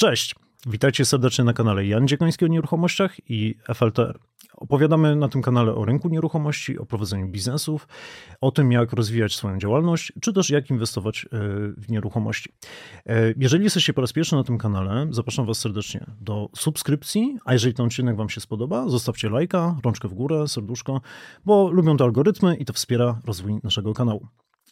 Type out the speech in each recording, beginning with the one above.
Cześć, witajcie serdecznie na kanale Jan Dziekoński o nieruchomościach i FLTR. Opowiadamy na tym kanale o rynku nieruchomości, o prowadzeniu biznesów, o tym, jak rozwijać swoją działalność, czy też jak inwestować w nieruchomości. Jeżeli jesteście po raz pierwszy na tym kanale, zapraszam Was serdecznie do subskrypcji, a jeżeli ten odcinek Wam się spodoba, zostawcie lajka, rączkę w górę, serduszko, bo lubią to algorytmy i to wspiera rozwój naszego kanału.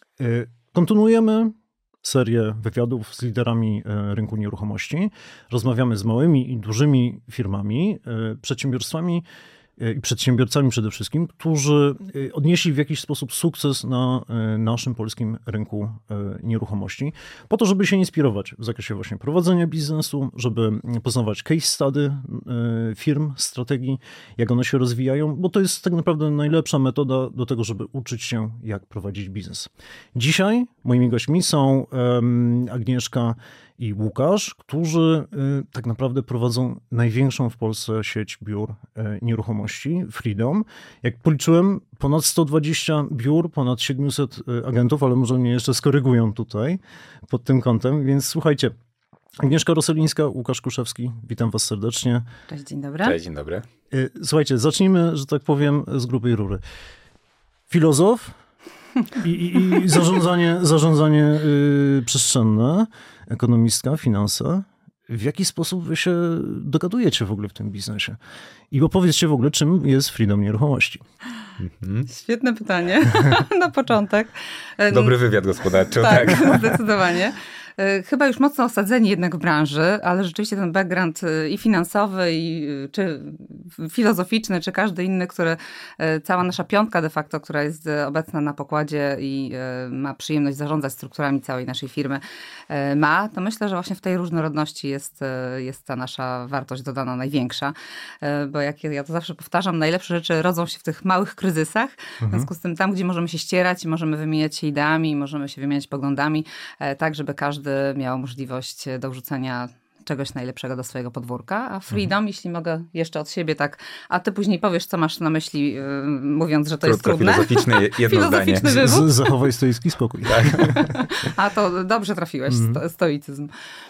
Kontynuujemy serię wywiadów z liderami rynku nieruchomości. Rozmawiamy z małymi i dużymi firmami, przedsiębiorstwami i przedsiębiorcami przede wszystkim, którzy odnieśli w jakiś sposób sukces na naszym polskim rynku nieruchomości, po to, żeby się inspirować w zakresie właśnie prowadzenia biznesu, żeby poznawać case study firm, strategii, jak one się rozwijają, bo to jest tak naprawdę najlepsza metoda do tego, żeby uczyć się, jak prowadzić biznes. Dzisiaj moimi gośćmi są Agnieszka i Łukasz, którzy tak naprawdę prowadzą największą w Polsce sieć biur nieruchomości, Freedom. Jak policzyłem, ponad 120 biur, ponad 700 agentów, ale może mnie jeszcze skorygują tutaj pod tym kątem, więc słuchajcie. Agnieszka Roselińska, Łukasz Kuszewski, witam Was serdecznie. Cześć, dzień dobry. Cześć, dzień dobry. Słuchajcie, zacznijmy, że tak powiem, z grubej rury. Filozof i zarządzanie przestrzenne, ekonomistka, finanse. W jaki sposób wy się dogadujecie w ogóle w tym biznesie? I opowiedzcie w ogóle, czym jest Freedom Nieruchomości. Świetne pytanie na początek. Dobry wywiad gospodarczy. Tak, zdecydowanie. Chyba już mocno osadzeni jednak w branży, ale rzeczywiście ten background i finansowy, czy filozoficzny, czy każdy inny, cała nasza piątka de facto, która jest obecna na pokładzie i ma przyjemność zarządzać strukturami całej naszej firmy, to myślę, że właśnie w tej różnorodności jest ta nasza wartość dodana największa, bo jak ja to zawsze powtarzam, najlepsze rzeczy rodzą się w tych małych kryzysach, w związku z tym tam, gdzie możemy się ścierać i możemy wymieniać się ideami, możemy się wymieniać poglądami, tak żeby każdy miał możliwość do wrzucenia czegoś najlepszego do swojego podwórka, a Freedom, jeśli mogę jeszcze od siebie tak, a ty później powiesz, co masz na myśli, mówiąc, że to jest trudne. Filozoficzne jedno zdanie. Zachowaj stoicki spokój. Tak. A to dobrze trafiłeś, stoicyzm.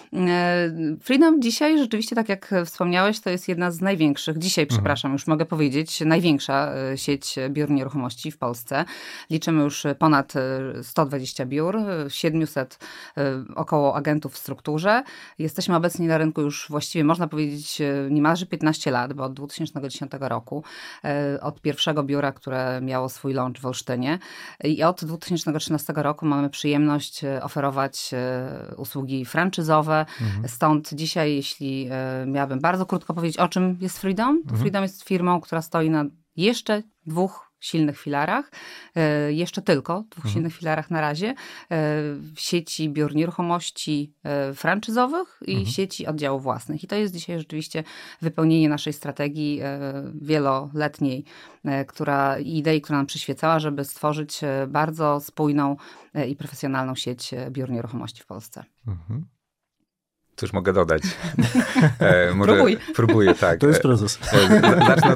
Freedom dzisiaj rzeczywiście, tak jak wspomniałeś, to jest jedna z największych, przepraszam, już mogę powiedzieć, największa sieć biur nieruchomości w Polsce. Liczymy już ponad 120 biur, 700 około agentów w strukturze. Jesteśmy obecni na rynku już właściwie, można powiedzieć, niemalże 15 lat, bo od 2010 roku, od pierwszego biura, które miało swój launch w Olsztynie, i od 2013 roku mamy przyjemność oferować usługi franczyzowe. Stąd dzisiaj, jeśli miałabym bardzo krótko powiedzieć, o czym jest Freedom, to Freedom jest firmą, która stoi na jeszcze dwóch silnych filarach, jeszcze tylko dwóch silnych filarach na razie, sieci biur nieruchomości franczyzowych i sieci oddziałów własnych. I to jest dzisiaj rzeczywiście wypełnienie naszej strategii wieloletniej, idei, która nam przyświecała, żeby stworzyć bardzo spójną i profesjonalną sieć biur nieruchomości w Polsce. Cóż mogę dodać? Próbuj. Tak. To jest prezes. Zacznę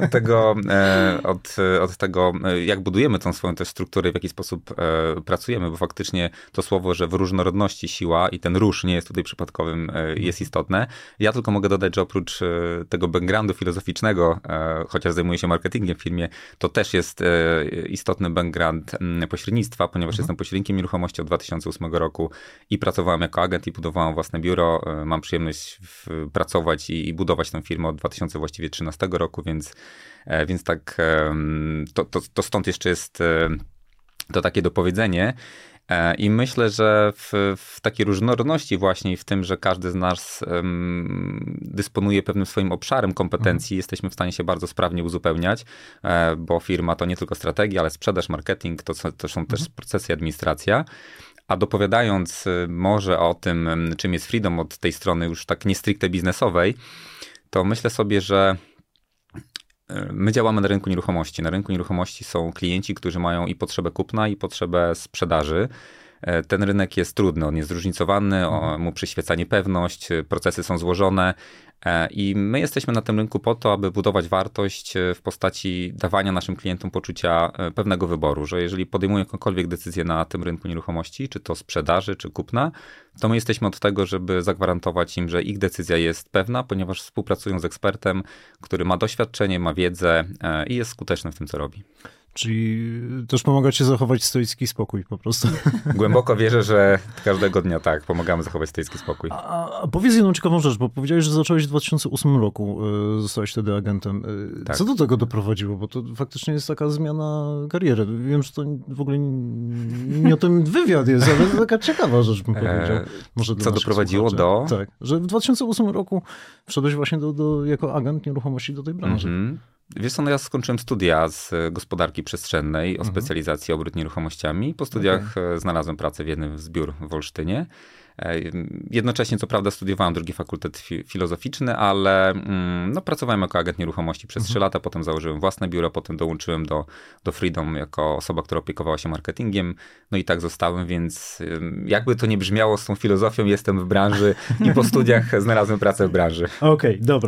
od tego, jak budujemy tą swoją też strukturę, w jaki sposób pracujemy, bo faktycznie to słowo, że w różnorodności siła i ten róż nie jest tutaj przypadkowym, jest istotne. Ja tylko mogę dodać, że oprócz tego backgroundu filozoficznego, chociaż zajmuję się marketingiem w firmie, to też jest istotny background pośrednictwa, ponieważ jestem pośrednikiem nieruchomości od 2008 roku i pracowałem jako agent i budowałem własne biuro. Mam przyjemność pracować i budować tę firmę od 2013 roku, więc tak to stąd jeszcze jest to takie dopowiedzenie. I myślę, że w takiej różnorodności właśnie i w tym, że każdy z nas dysponuje pewnym swoim obszarem kompetencji, jesteśmy w stanie się bardzo sprawnie uzupełniać, bo firma to nie tylko strategia, ale sprzedaż, marketing, to są też procesy i administracja. A dopowiadając może o tym, czym jest Freedom od tej strony już tak nie stricte biznesowej, to myślę sobie, że my działamy na rynku nieruchomości. Na rynku nieruchomości są klienci, którzy mają i potrzebę kupna, i potrzebę sprzedaży. ten rynek jest trudny, on jest zróżnicowany, mu przyświeca niepewność, procesy są złożone i my jesteśmy na tym rynku po to, aby budować wartość w postaci dawania naszym klientom poczucia pewnego wyboru, że jeżeli podejmują jakąkolwiek decyzję na tym rynku nieruchomości, czy to sprzedaży, czy kupna, to my jesteśmy od tego, żeby zagwarantować im, że ich decyzja jest pewna, ponieważ współpracują z ekspertem, który ma doświadczenie, ma wiedzę i jest skuteczny w tym, co robi. Czyli też pomagacie zachować stoicki spokój po prostu. Głęboko wierzę, że każdego dnia tak, pomagamy zachować stoicki spokój. A powiedz jedną ciekawą rzecz, bo powiedziałeś, że zacząłeś w 2008 roku, zostałeś wtedy agentem. Tak. Co do tego doprowadziło? Bo to faktycznie jest taka zmiana kariery. Wiem, że to w ogóle nie o tym wywiad jest, ale to taka ciekawa rzecz, bym powiedział. Może Co doprowadziło do? Tak, że w 2008 roku wszedłeś właśnie jako agent nieruchomości do tej branży. Wiesz co, no ja skończyłem studia z gospodarki przestrzennej o specjalizacji obrót nieruchomościami. Po studiach znalazłem pracę w jednym z biur w Olsztynie. Jednocześnie, co prawda, studiowałem drugi fakultet filozoficzny, ale no, pracowałem jako agent nieruchomości przez 3 lata, potem założyłem własne biuro, potem dołączyłem do Freedom jako osoba, która opiekowała się marketingiem, no i tak zostałem, więc jakby to nie brzmiało, z tą filozofią jestem w branży i po studiach znalazłem pracę w branży. Okej, dobra.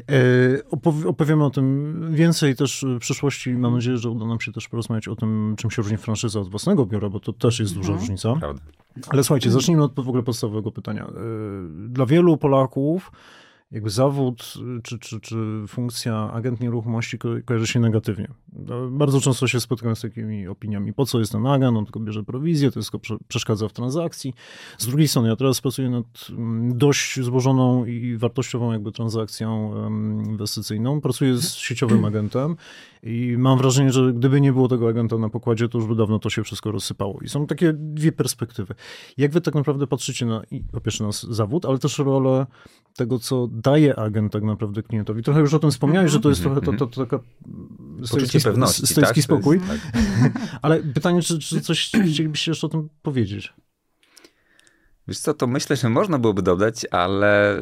Opowiemy o tym więcej też w przyszłości. Mam nadzieję, że uda nam się też porozmawiać o tym, czym się różni franczyza od własnego biura, bo to też jest duża różnica. Prawda. Ale słuchajcie, zacznijmy od w ogóle podstawowego pytania. Dla wielu Polaków jakby zawód czy funkcja agent nieruchomości kojarzy się negatywnie. Bardzo często się spotykam z takimi opiniami, po co jest ten agent, on tylko bierze prowizję, to jest tylko przeszkadza w transakcji. Z drugiej strony, ja teraz pracuję nad dość złożoną i wartościową jakby transakcją inwestycyjną. Pracuję z sieciowym agentem i mam wrażenie, że gdyby nie było tego agenta na pokładzie, to już by dawno to się wszystko rozsypało. I są takie dwie perspektywy. Jak wy tak naprawdę patrzycie na, po pierwsze na zawód, ale też rolę tego, co daje agent tak naprawdę klientowi. Trochę już o tym wspomniałeś, że to jest trochę to taka stoicki spokój. Tak. Ale pytanie, czy coś chcielibyście jeszcze o tym powiedzieć? Wiesz co, to myślę, że można byłoby dodać, ale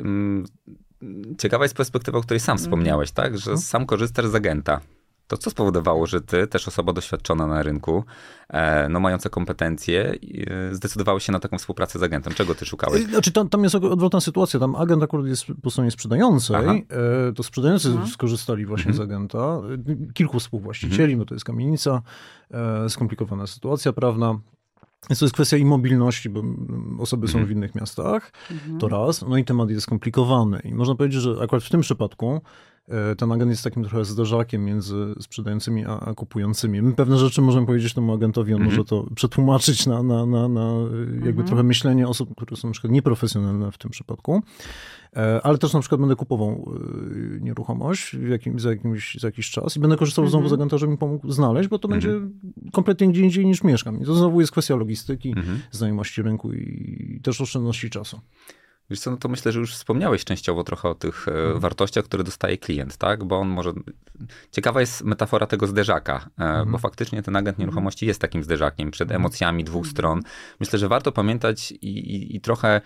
ciekawa jest perspektywa, o której sam wspomniałeś, tak? Że sam korzystasz z agenta. To co spowodowało, że ty, też osoba doświadczona na rynku, no mająca kompetencje, zdecydowałeś się na taką współpracę z agentem? Czego ty szukałeś? Znaczy, tam jest odwrotna sytuacja. Tam agent akurat jest po stronie sprzedającej. To sprzedający skorzystali właśnie z agenta. Kilku współwłaścicieli, bo to jest kamienica, skomplikowana sytuacja prawna. Więc to jest kwestia i mobilności, bo osoby są w innych miastach, to raz. No i temat jest skomplikowany. I można powiedzieć, że akurat w tym przypadku ten agent jest takim trochę zderzakiem między sprzedającymi a kupującymi. My pewne rzeczy możemy powiedzieć temu agentowi, on może to przetłumaczyć na jakby trochę myślenie osób, które są na przykład nieprofesjonalne w tym przypadku. Ale też na przykład będę kupował nieruchomość za jakiś czas i będę korzystał znowu z agenta, żeby mi pomógł znaleźć, bo to będzie kompletnie gdzie indziej niż mieszkam. I to znowu jest kwestia logistyki, znajomości rynku i też oszczędności czasu. Wiesz co, no to myślę, że już wspomniałeś częściowo trochę o tych wartościach, które dostaje klient, tak? Bo on może... Ciekawa jest metafora tego zderzaka, bo faktycznie ten agent nieruchomości jest takim zderzakiem przed emocjami dwóch stron. Myślę, że warto pamiętać i trochę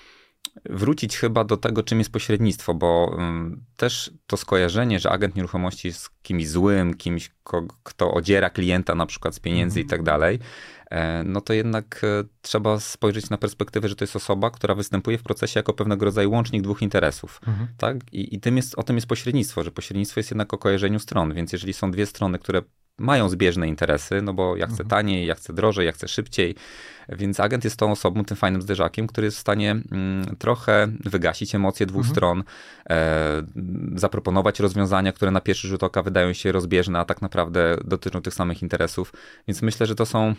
wrócić chyba do tego, czym jest pośrednictwo, bo też to skojarzenie, że agent nieruchomości jest kimś złym, kimś, kto odziera klienta na przykład z pieniędzy i tak dalej, no to jednak trzeba spojrzeć na perspektywę, że to jest osoba, która występuje w procesie jako pewnego rodzaju łącznik dwóch interesów. Tak? I o tym jest pośrednictwo, że pośrednictwo jest jednak o kojarzeniu stron, więc jeżeli są dwie strony, które mają zbieżne interesy, no bo ja chcę taniej, ja chcę drożej, ja chcę szybciej, więc agent jest tą osobą, tym fajnym zderzakiem, który jest w stanie trochę wygasić emocje dwóch stron, zaproponować rozwiązania, które na pierwszy rzut oka wydają się rozbieżne, a tak naprawdę dotyczą tych samych interesów, więc myślę, że to są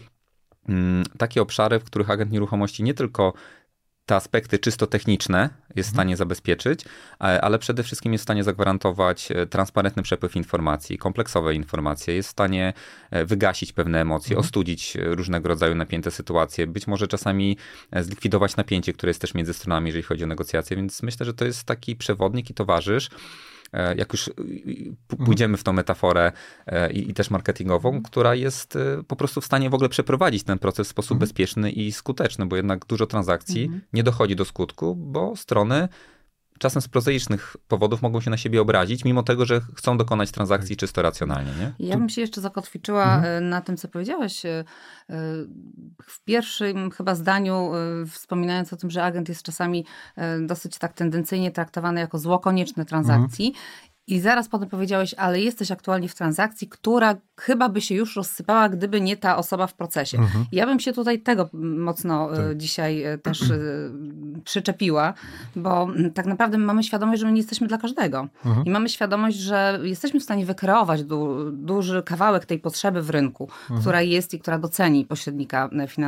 takie obszary, w których agent nieruchomości nie tylko te aspekty czysto techniczne jest w stanie zabezpieczyć, ale przede wszystkim jest w stanie zagwarantować transparentny przepływ informacji, kompleksowe informacje, jest w stanie wygasić pewne emocje, ostudzić różnego rodzaju napięte sytuacje, być może czasami zlikwidować napięcie, które jest też między stronami, jeżeli chodzi o negocjacje, więc myślę, że to jest taki przewodnik i towarzysz. Jak już pójdziemy w tą metaforę i też marketingową, która jest po prostu w stanie w ogóle przeprowadzić ten proces w sposób bezpieczny i skuteczny, bo jednak dużo transakcji nie dochodzi do skutku, bo strony czasem z prozaicznych powodów mogą się na siebie obrazić, mimo tego, że chcą dokonać transakcji czysto racjonalnie, nie? Ja bym się jeszcze zakotwiczyła na tym, co powiedziałeś. W pierwszym chyba zdaniu, wspominając o tym, że agent jest czasami dosyć tak tendencyjnie traktowany jako zło konieczne transakcji. I zaraz potem powiedziałeś, ale jesteś aktualnie w transakcji, która chyba by się już rozsypała, gdyby nie ta osoba w procesie. Ja bym się tutaj tego mocno dzisiaj też przyczepiła, bo tak naprawdę mamy świadomość, że my nie jesteśmy dla każdego. I mamy świadomość, że jesteśmy w stanie wykreować duży kawałek tej potrzeby w rynku, która jest i która doceni pośrednika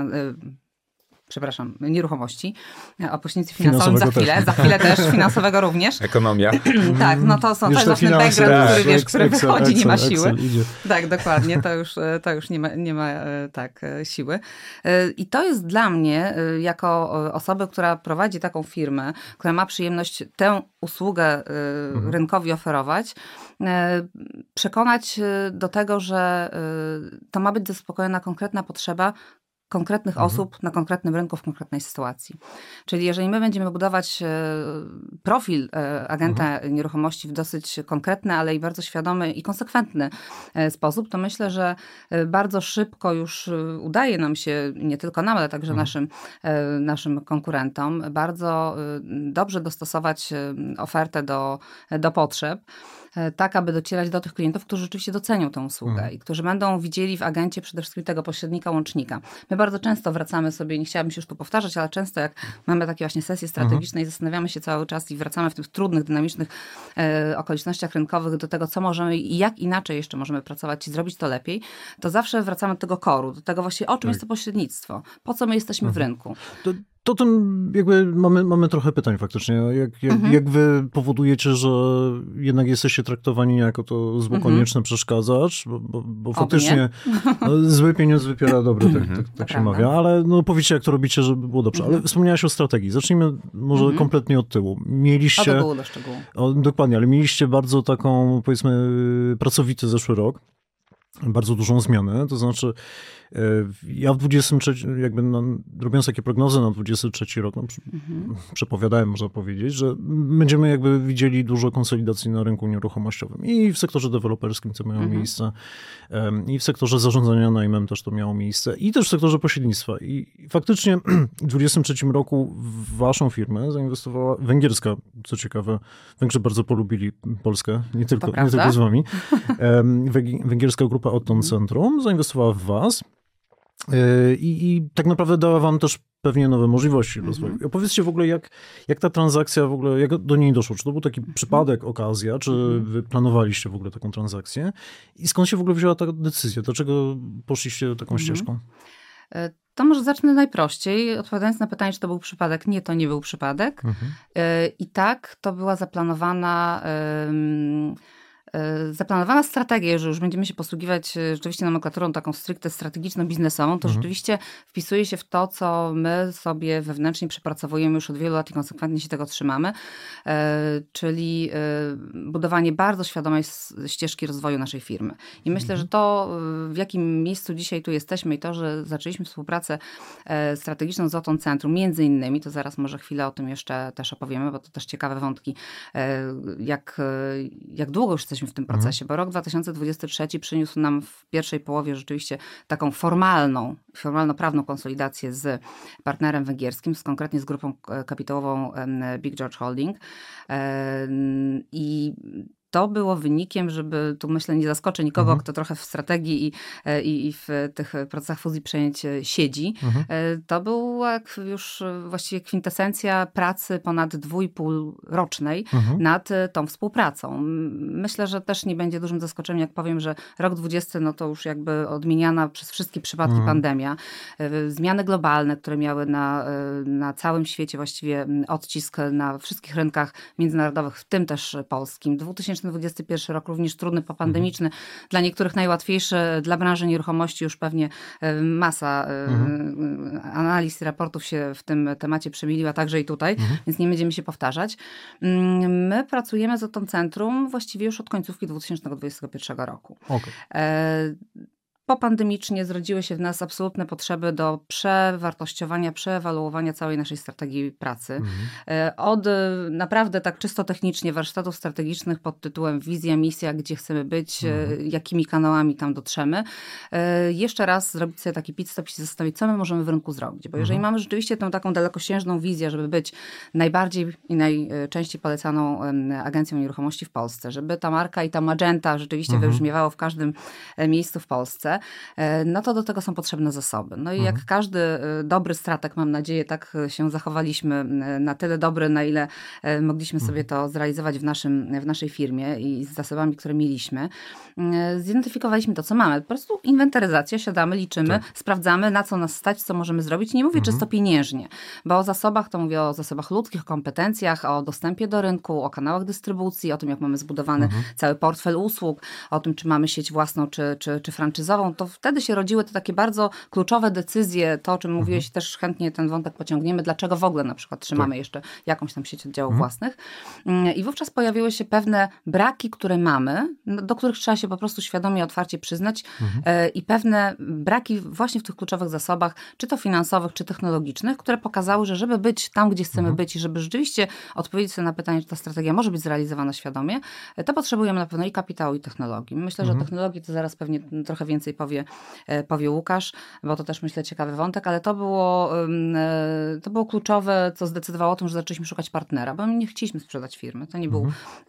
nieruchomości. O pośrednictwie finansowym za chwilę też, finansowego również. Ekonomia. Tak, no to są tak ważny background, który wychodzi, nie ma siły. Tak, dokładnie, to już nie ma tak siły. I to jest dla mnie, jako osoby, która prowadzi taką firmę, która ma przyjemność tę usługę rynkowi oferować, przekonać do tego, że to ma być zaspokojona konkretna potrzeba konkretnych osób na konkretnym rynku w konkretnej sytuacji. Czyli jeżeli my będziemy budować profil agenta nieruchomości w dosyć konkretny, ale i bardzo świadomy i konsekwentny sposób, to myślę, że bardzo szybko już udaje nam się, nie tylko nam, ale także naszym konkurentom, bardzo dobrze dostosować ofertę do potrzeb, tak aby docierać do tych klientów, którzy rzeczywiście docenią tę usługę i którzy będą widzieli w agencie przede wszystkim tego pośrednika, łącznika. My bardzo często wracamy sobie, nie chciałabym się już tu powtarzać, ale często jak mamy takie właśnie sesje strategiczne i zastanawiamy się cały czas i wracamy w tych trudnych, dynamicznych okolicznościach rynkowych do tego, co możemy i jak inaczej jeszcze możemy pracować i zrobić to lepiej, to zawsze wracamy do tego koru, do tego właśnie, o czym jest to pośrednictwo, po co my jesteśmy w rynku. To tym jakby mamy trochę pytań faktycznie. Jak wy powodujecie, że jednak jesteście traktowani jako to zło konieczne, przeszkadzacz, bo faktycznie zły pieniądz wypiera dobry, tak się mawia, ale no powiedzcie, jak to robicie, żeby było dobrze. Ale wspomniałaś o strategii. Zacznijmy może kompletnie od tyłu. Mieliście... do szczegółu. Dokładnie, ale mieliście bardzo taką, powiedzmy, pracowity zeszły rok. Bardzo dużą zmianę, to znaczy ja w 23, robiąc takie prognozy na 23 rok, przepowiadałem, można powiedzieć, że będziemy jakby widzieli dużo konsolidacji na rynku nieruchomościowym i w sektorze deweloperskim, co miało miejsce, i w sektorze zarządzania najmem też to miało miejsce, i też w sektorze pośrednictwa. I faktycznie w 23 roku w waszą firmę zainwestowała węgierska, co ciekawe, Węgrzy bardzo polubili Polskę, nie tylko z wami. Węgierska grupa Otton Centrum zainwestowała w was. I tak naprawdę dała wam też pewnie nowe możliwości rozwoju. Opowiedzcie w ogóle, jak ta transakcja, w ogóle, jak do niej doszło? Czy to był taki przypadek, okazja, czy wy planowaliście w ogóle taką transakcję? I skąd się w ogóle wzięła ta decyzja? Dlaczego poszliście taką ścieżką? To może zacznę najprościej, odpowiadając na pytanie, czy to był przypadek. Nie, to nie był przypadek. I tak, to była zaplanowana strategia, że już będziemy się posługiwać rzeczywiście nomenklaturą taką stricte strategiczno-biznesową, to rzeczywiście wpisuje się w to, co my sobie wewnętrznie przepracowujemy już od wielu lat i konsekwentnie się tego trzymamy, czyli budowanie bardzo świadomej ścieżki rozwoju naszej firmy. I myślę, że to, w jakim miejscu dzisiaj tu jesteśmy i to, że zaczęliśmy współpracę strategiczną z Otton Centrum, między innymi, to zaraz może chwilę o tym jeszcze też opowiemy, bo to też ciekawe wątki, jak długo już jesteśmy w tym procesie, bo rok 2023 przyniósł nam w pierwszej połowie rzeczywiście taką formalno-prawną konsolidację z partnerem węgierskim, konkretnie z grupą kapitałową Big George Holding. I to było wynikiem, żeby tu myślę nie zaskoczę nikogo, kto trochę w strategii i w tych procesach fuzji przejęć siedzi. To była już właściwie kwintesencja pracy ponad 2,5 rocznej nad tą współpracą. Myślę, że też nie będzie dużym zaskoczeniem, jak powiem, że rok 20 no to już jakby odmieniana przez wszystkie przypadki pandemia. Zmiany globalne, które miały na całym świecie właściwie odcisk na wszystkich rynkach międzynarodowych, w tym też polskim. 2021 rok również trudny, popandemiczny, dla niektórych najłatwiejszy, dla branży nieruchomości już pewnie masa analiz i raportów się w tym temacie przemieliła, także i tutaj, więc nie będziemy się powtarzać. My pracujemy z Otton Centrum właściwie już od końcówki 2021 roku. popandemicznie zrodziły się w nas absolutne potrzeby do przewartościowania, przeewaluowania całej naszej strategii pracy. Od naprawdę tak czysto technicznie warsztatów strategicznych pod tytułem wizja, misja, gdzie chcemy być, jakimi kanałami tam dotrzemy. Jeszcze raz zrobić sobie taki pit stop i się zastanowić, co my możemy w rynku zrobić. Bo jeżeli mamy rzeczywiście tę taką dalekosiężną wizję, żeby być najbardziej i najczęściej polecaną agencją nieruchomości w Polsce, żeby ta marka i ta magenta rzeczywiście wybrzmiewało w każdym miejscu w Polsce, no to do tego są potrzebne zasoby. No i jak każdy dobry strateg, mam nadzieję, tak się zachowaliśmy, na tyle dobry, na ile mogliśmy sobie to zrealizować w naszej firmie i z zasobami, które mieliśmy. Zidentyfikowaliśmy to, co mamy. Po prostu inwentaryzacja, siadamy, liczymy, sprawdzamy, na co nas stać, co możemy zrobić. Nie mówię czysto pieniężnie, bo o zasobach to mówię o zasobach ludzkich, kompetencjach, o dostępie do rynku, o kanałach dystrybucji, o tym, jak mamy zbudowany cały portfel usług, o tym, czy mamy sieć własną, czy franczyzową. To wtedy się rodziły te takie bardzo kluczowe decyzje, to o czym mówiłeś, też chętnie ten wątek pociągniemy, dlaczego w ogóle na przykład trzymamy jeszcze jakąś tam sieć oddziałów własnych. I wówczas pojawiły się pewne braki, które mamy, do których trzeba się po prostu świadomie, otwarcie przyznać i pewne braki właśnie w tych kluczowych zasobach, czy to finansowych, czy technologicznych, które pokazały, że żeby być tam, gdzie chcemy być i żeby rzeczywiście odpowiedzieć sobie na pytanie, czy ta strategia może być zrealizowana świadomie, to potrzebujemy na pewno i kapitału, i technologii. Myślę, że o technologii to zaraz pewnie trochę więcej powie Łukasz, bo to też myślę ciekawy wątek, ale to było kluczowe, co zdecydowało o tym, że zaczęliśmy szukać partnera, bo my nie chcieliśmy sprzedać firmy. To nie był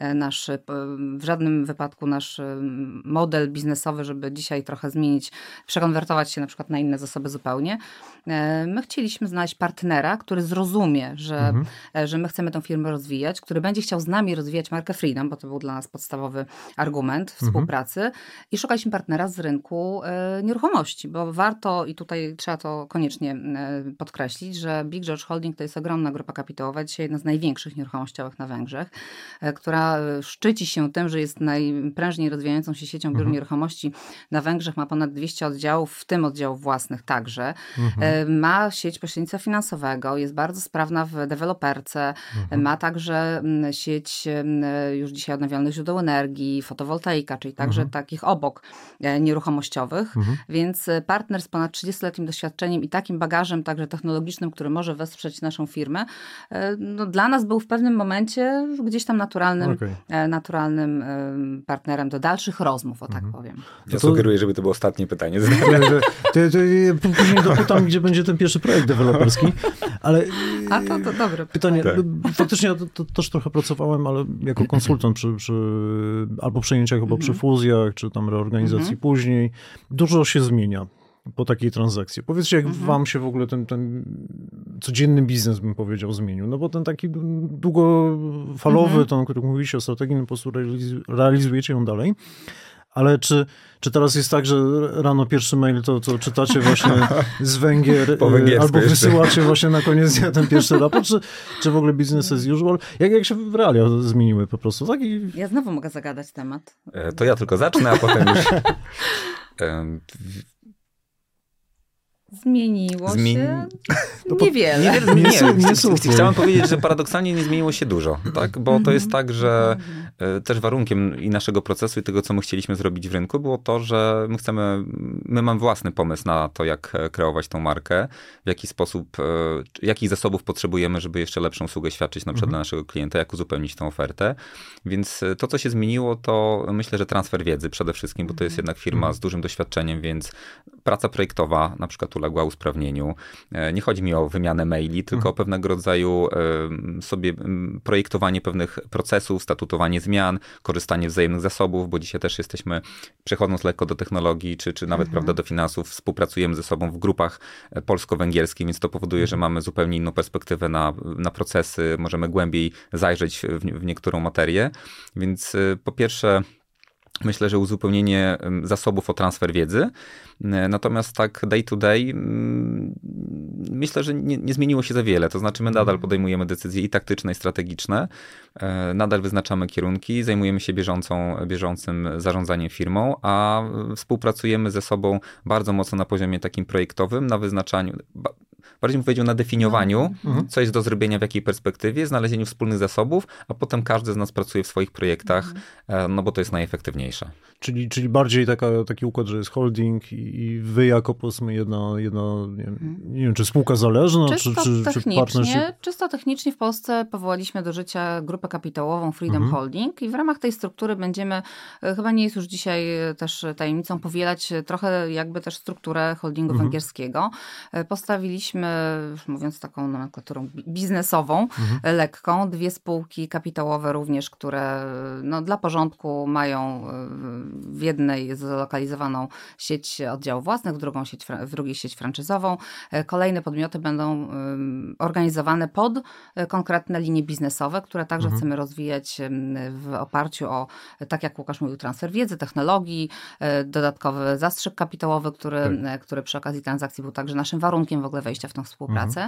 w żadnym wypadku nasz model biznesowy, żeby dzisiaj trochę zmienić, przekonwertować się na przykład na inne zasoby zupełnie. My chcieliśmy znaleźć partnera, który zrozumie, że my chcemy tę firmę rozwijać, który będzie chciał z nami rozwijać markę Freedom, bo to był dla nas podstawowy argument współpracy i szukaliśmy partnera z rynku nieruchomości, bo warto i tutaj trzeba to koniecznie podkreślić, że Big George Holding to jest ogromna grupa kapitałowa, dzisiaj jedna z największych nieruchomościowych na Węgrzech, która szczyci się tym, że jest najprężniej rozwijającą się siecią biur nieruchomości na Węgrzech, ma ponad 200 oddziałów, w tym oddziałów własnych także. Ma sieć pośrednictwa finansowego, jest bardzo sprawna w deweloperce, ma także sieć już dzisiaj odnawialnych źródeł energii, fotowoltaika, czyli także takich obok nieruchomościowych, więc partner z ponad 30-letnim doświadczeniem i takim bagażem także technologicznym, który może wesprzeć naszą firmę, no, dla nas był w pewnym momencie gdzieś tam naturalnym partnerem do dalszych rozmów, o tak powiem. Ja sugeruję, żeby to było ostatnie pytanie. Później dopytam, gdzie będzie ten pierwszy projekt deweloperski, ale... A to dobre pytanie. Faktycznie ja to też trochę pracowałem, ale jako konsultant przy albo przejęciach, albo przy fuzjach, czy tam reorganizacji później. Dużo się zmienia po takiej transakcji. Powiedzcie, jak wam się w ogóle ten codzienny biznes, bym powiedział, zmienił. No bo ten taki długofalowy, ten, o którym mówiliście o strategii, po prostu realizujecie ją dalej. Ale czy teraz jest tak, że rano pierwszy mail to czytacie właśnie z Węgier, albo wysyłacie właśnie na koniec dnia ten pierwszy raport, czy w ogóle business as usual? Jak się realia zmieniły po prostu? Tak? Ja znowu mogę zagadać temat. To ja tylko zacznę, a potem już... Zmieniło się niewiele. Chciałem powiedzieć, że paradoksalnie nie zmieniło się dużo, tak? Bo to jest tak, że też warunkiem i naszego procesu i tego, co my chcieliśmy zrobić w rynku, było to, że my mamy własny pomysł na to, jak kreować tą markę, w jaki sposób, jakich zasobów potrzebujemy, żeby jeszcze lepszą usługę świadczyć na przykład dla naszego klienta, jak uzupełnić tę ofertę. Więc to, co się zmieniło, to myślę, że transfer wiedzy przede wszystkim, bo to jest jednak firma z dużym doświadczeniem, więc praca projektowa na przykład uległa usprawnieniu. Nie chodzi mi o wymianę maili, tylko o pewnego rodzaju sobie projektowanie pewnych procesów, statutowanie zmian, korzystanie z wzajemnych zasobów, bo dzisiaj też jesteśmy, przechodząc lekko do technologii, czy nawet prawda, do finansów, współpracujemy ze sobą w grupach polsko-węgierskich, więc to powoduje, że mamy zupełnie inną perspektywę na procesy, możemy głębiej zajrzeć w niektórą materię. Więc po pierwsze, myślę, że uzupełnienie zasobów o transfer wiedzy. Natomiast tak day to day myślę, że nie zmieniło się za wiele. To znaczy my nadal podejmujemy decyzje i taktyczne, i strategiczne. Nadal wyznaczamy kierunki, zajmujemy się bieżącym zarządzaniem firmą, a współpracujemy ze sobą bardzo mocno na poziomie takim projektowym, na wyznaczaniu. bardziej bym powiedział na definiowaniu, co jest do zrobienia w jakiej perspektywie, znalezieniu wspólnych zasobów, a potem każdy z nas pracuje w swoich projektach, no bo to jest najefektywniejsze. Czyli bardziej taki układ, że jest holding i wy jako powiedzmy jedna nie wiem, czy spółka zależna, czy partnership? Czysto technicznie w Polsce powołaliśmy do życia grupę kapitałową Freedom Holding i w ramach tej struktury będziemy, chyba nie jest już dzisiaj też tajemnicą, powielać trochę jakby też strukturę holdingu węgierskiego. Postawiliśmy, już mówiąc taką nomenklaturą biznesową, lekką, 2 spółki kapitałowe również, które no, dla porządku mają w jednej zlokalizowaną sieć oddziałów własnych, w drugiej sieć franczyzową. Kolejne podmioty będą organizowane pod konkretne linie biznesowe, które także chcemy rozwijać w oparciu o, tak jak Łukasz mówił, transfer wiedzy, technologii, dodatkowy zastrzyk kapitałowy, który przy okazji transakcji był także naszym warunkiem w ogóle wejścia w tę współpracę.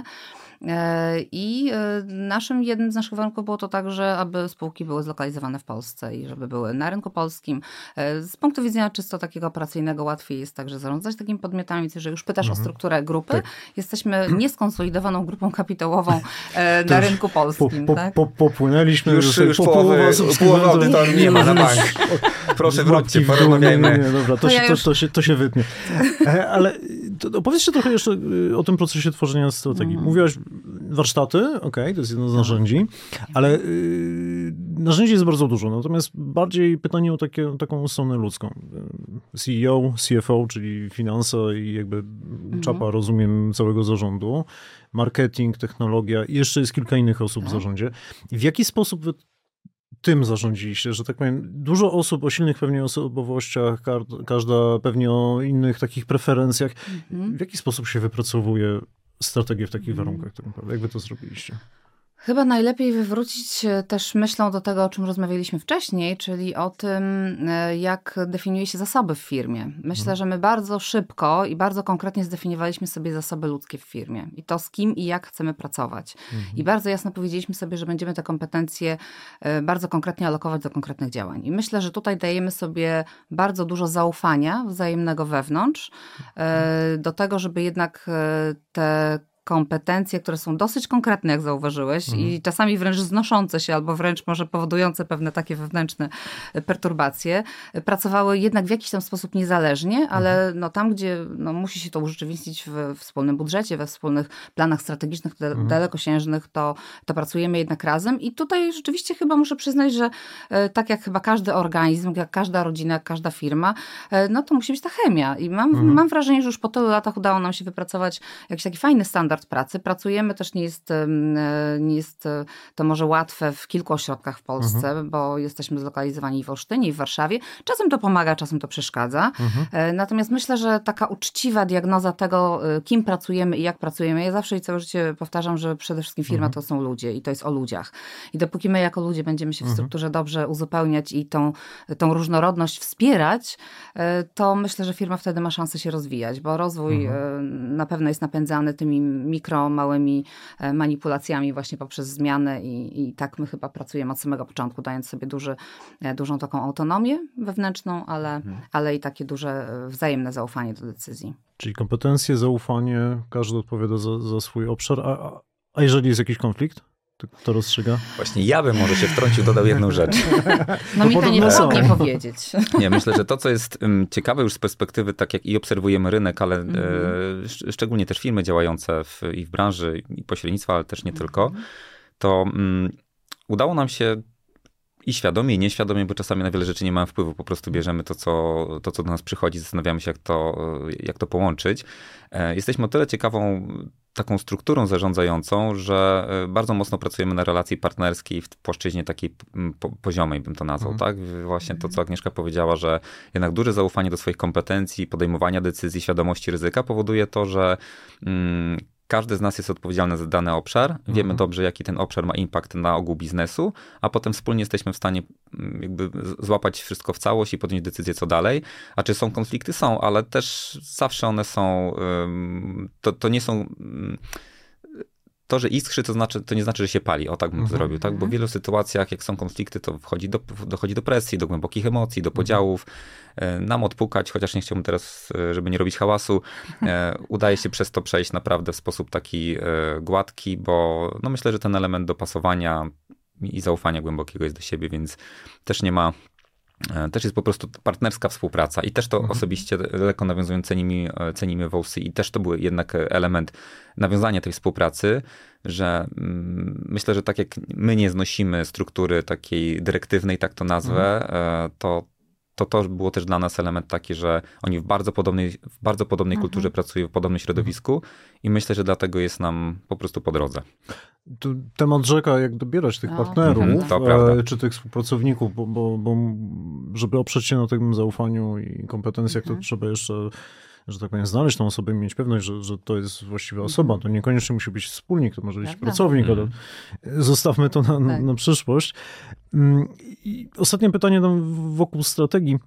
I jednym z naszych warunków było to także, aby spółki były zlokalizowane w Polsce i żeby były na rynku polskim. Z punktu widzenia czysto takiego operacyjnego łatwiej jest także zarządzać takimi podmiotami, więc jeżeli już pytasz o strukturę grupy, jesteśmy nieskonsolidowaną grupą kapitałową na rynku polskim. Popłynęliśmy. Już połowę audytorii nie ma na bank. Proszę wróćcie, porozmawiajmy. Nie, dobra, to się wytnie. Ale opowiedzcie trochę jeszcze o tym procesie tworzenia strategii. Mówiłaś warsztaty, okej, to jest jedno z narzędzi, ale narzędzi jest bardzo dużo, natomiast bardziej pytanie o taką stronę ludzką. CEO, CFO, czyli finanse i jakby czapa, rozumiem, całego zarządu, marketing, technologia i jeszcze jest kilka innych osób w zarządzie. W jaki sposób wy tym zarządziliście, że tak powiem, dużo osób o silnych pewnie osobowościach, każda pewnie o innych takich preferencjach. W jaki sposób się wypracowuje strategię w takich warunkach? Tak naprawdę? Jak wy to zrobiliście? Chyba najlepiej wywrócić też myślą do tego, o czym rozmawialiśmy wcześniej, czyli o tym, jak definiuje się zasoby w firmie. Myślę, że my bardzo szybko i bardzo konkretnie zdefiniowaliśmy sobie zasoby ludzkie w firmie i to z kim i jak chcemy pracować. I bardzo jasno powiedzieliśmy sobie, że będziemy te kompetencje bardzo konkretnie alokować do konkretnych działań. I myślę, że tutaj dajemy sobie bardzo dużo zaufania wzajemnego wewnątrz do tego, żeby jednak te kompetencje, które są dosyć konkretne, jak zauważyłeś, i czasami wręcz znoszące się, albo wręcz może powodujące pewne takie wewnętrzne perturbacje, pracowały jednak w jakiś tam sposób niezależnie, ale no, tam, gdzie no, musi się to urzeczywistnić w wspólnym budżecie, we wspólnych planach strategicznych, dalekosiężnych, to pracujemy jednak razem. I tutaj rzeczywiście chyba muszę przyznać, że tak jak chyba każdy organizm, jak każda rodzina, jak każda firma, no to musi być ta chemia. I mam wrażenie, że już po tylu latach udało nam się wypracować jakiś taki fajny standard pracy. Pracujemy też, nie jest to może łatwe w kilku ośrodkach w Polsce, bo jesteśmy zlokalizowani w Olsztynie i w Warszawie. Czasem to pomaga, czasem to przeszkadza. Natomiast myślę, że taka uczciwa diagnoza tego, kim pracujemy i jak pracujemy. Ja zawsze i całe życie powtarzam, że przede wszystkim firma to są ludzie i to jest o ludziach. I dopóki my jako ludzie będziemy się w strukturze dobrze uzupełniać i tą różnorodność wspierać, to myślę, że firma wtedy ma szansę się rozwijać, bo rozwój na pewno jest napędzany tymi małymi manipulacjami właśnie poprzez zmianę i tak my chyba pracujemy od samego początku, dając sobie dużą taką autonomię wewnętrzną, ale i takie duże wzajemne zaufanie do decyzji. Czyli kompetencje, zaufanie, każdy odpowiada za swój obszar, a jeżeli jest jakiś konflikt? To rozstrzyga? Właśnie ja bym może się wtrącił, dodał jedną rzecz. No mi to nie powiedzieć. Nie, myślę, że to, co jest ciekawe już z perspektywy, tak jak i obserwujemy rynek, ale szczególnie też firmy działające i w branży i pośrednictwa, ale też nie tylko, to udało nam się i świadomie, i nieświadomie, bo czasami na wiele rzeczy nie mamy wpływu. Po prostu bierzemy to, co do nas przychodzi, zastanawiamy się, jak to połączyć. Jesteśmy o tyle ciekawą taką strukturą zarządzającą, że bardzo mocno pracujemy na relacji partnerskiej w płaszczyźnie takiej poziomej, bym to nazwał, tak? Właśnie to, co Agnieszka powiedziała, że jednak duże zaufanie do swoich kompetencji, podejmowania decyzji, świadomości ryzyka powoduje to, że każdy z nas jest odpowiedzialny za dany obszar. Wiemy dobrze, jaki ten obszar ma impact na ogół biznesu, a potem wspólnie jesteśmy w stanie jakby złapać wszystko w całość i podjąć decyzję, co dalej. A czy są konflikty? Są, ale też zawsze one są, to nie są... to, że iskrzy, to nie znaczy, że się pali. O tak bym zrobił, tak? Bo w wielu sytuacjach, jak są konflikty, to dochodzi do presji, do głębokich emocji, do podziałów. Nam odpukać, chociaż nie chciałbym teraz, żeby nie robić hałasu, udaje się przez to przejść naprawdę w sposób taki gładki, bo no myślę, że ten element dopasowania i zaufania głębokiego jest do siebie, więc też nie ma. Też jest po prostu partnerska współpraca i też to osobiście daleko nawiązując cenimy w OC i też to był jednak element nawiązania tej współpracy, że myślę, że tak jak my nie znosimy struktury takiej dyrektywnej, tak to nazwę, to było też dla nas element taki, że oni w bardzo podobnej kulturze pracują, w podobnym środowisku i myślę, że dlatego jest nam po prostu po drodze. Tu temat rzeka, jak dobierać tych partnerów, czy tych współpracowników, bo żeby oprzeć się na tym zaufaniu i kompetencjach, to trzeba jeszcze, że tak powiem, znaleźć tą osobę i mieć pewność, że to jest właściwa osoba. To niekoniecznie musi być wspólnik, to może być pracownik, ale zostawmy to na przyszłość. I ostatnie pytanie wokół strategii.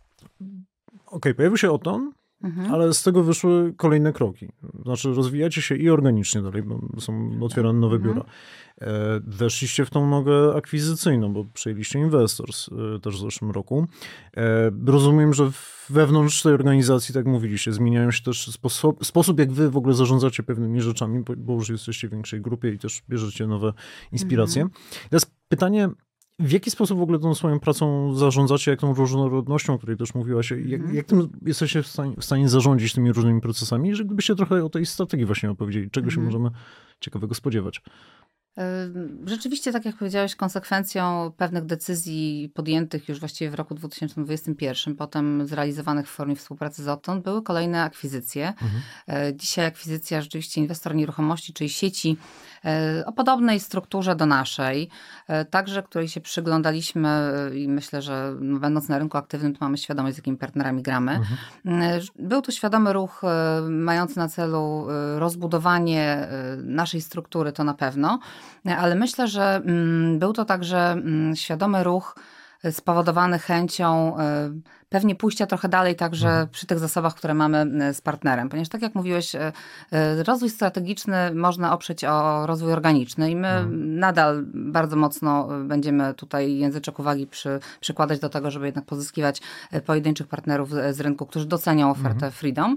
Pojawił się Oton, ale z tego wyszły kolejne kroki. Znaczy rozwijacie się i organicznie dalej, bo są otwierane nowe biura. Weszliście w tą nogę akwizycyjną, bo przejęliście Investors też w zeszłym roku. Rozumiem, że wewnątrz tej organizacji, tak jak mówiliście, zmieniają się też sposób, jak wy w ogóle zarządzacie pewnymi rzeczami, bo już jesteście w większej grupie i też bierzecie nowe inspiracje. Teraz pytanie, w jaki sposób w ogóle tą swoją pracą zarządzacie, jak tą różnorodnością, o której też mówiłaś, jak tym jesteście w stanie zarządzić tymi różnymi procesami? Że gdybyście trochę o tej strategii właśnie opowiedzieli, czego się możemy ciekawego spodziewać? Rzeczywiście, tak jak powiedziałeś, konsekwencją pewnych decyzji podjętych już właściwie w roku 2021, potem zrealizowanych w formie współpracy z Oton, były kolejne akwizycje. Dzisiaj akwizycja rzeczywiście inwestor nieruchomości, czyli sieci o podobnej strukturze do naszej, także której się przyglądaliśmy i myślę, że będąc na rynku aktywnym, to mamy świadomość, z jakimi partnerami gramy. Był to świadomy ruch mający na celu rozbudowanie naszej struktury, to na pewno, ale myślę, że był to także świadomy ruch spowodowany chęcią pewnie pójścia trochę dalej także przy tych zasobach, które mamy z partnerem. Ponieważ tak jak mówiłeś, rozwój strategiczny można oprzeć o rozwój organiczny i my nadal bardzo mocno będziemy tutaj języczek uwagi przykładać do tego, żeby jednak pozyskiwać pojedynczych partnerów z rynku, którzy docenią ofertę Freedom.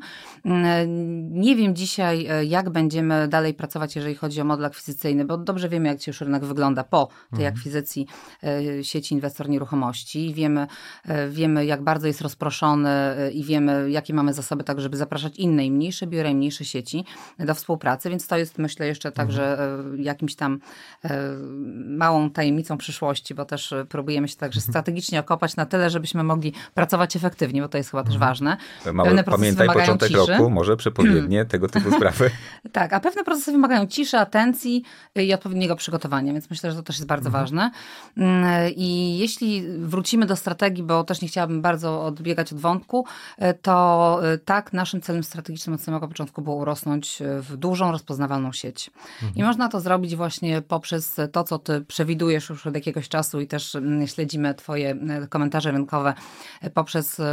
Nie wiem dzisiaj, jak będziemy dalej pracować, jeżeli chodzi o model akwizycyjny, bo dobrze wiemy, jak dzisiaj już rynek wygląda po tej akwizycji sieci inwestor nieruchomości. Wiemy, jak bardzo jest rozproszony i wiemy, jakie mamy zasoby, tak żeby zapraszać inne i mniejsze biura i mniejsze sieci do współpracy, więc to jest, myślę, jeszcze także jakimś tam małą tajemnicą przyszłości, bo też próbujemy się także strategicznie okopać na tyle, żebyśmy mogli pracować efektywnie, bo to jest chyba też ważne. Pamiętaj, początek roku, może przepowiednie, tego typu sprawy. Tak, a pewne procesy wymagają ciszy, atencji i odpowiedniego przygotowania, więc myślę, że to też jest bardzo ważne. I jeśli wrócimy do strategii, bo też nie chciałabym bardzo odbiegać od wątku, to tak, naszym celem strategicznym od samego początku było urosnąć w dużą, rozpoznawalną sieć. I można to zrobić właśnie poprzez to, co ty przewidujesz już od jakiegoś czasu i też śledzimy twoje komentarze rynkowe, poprzez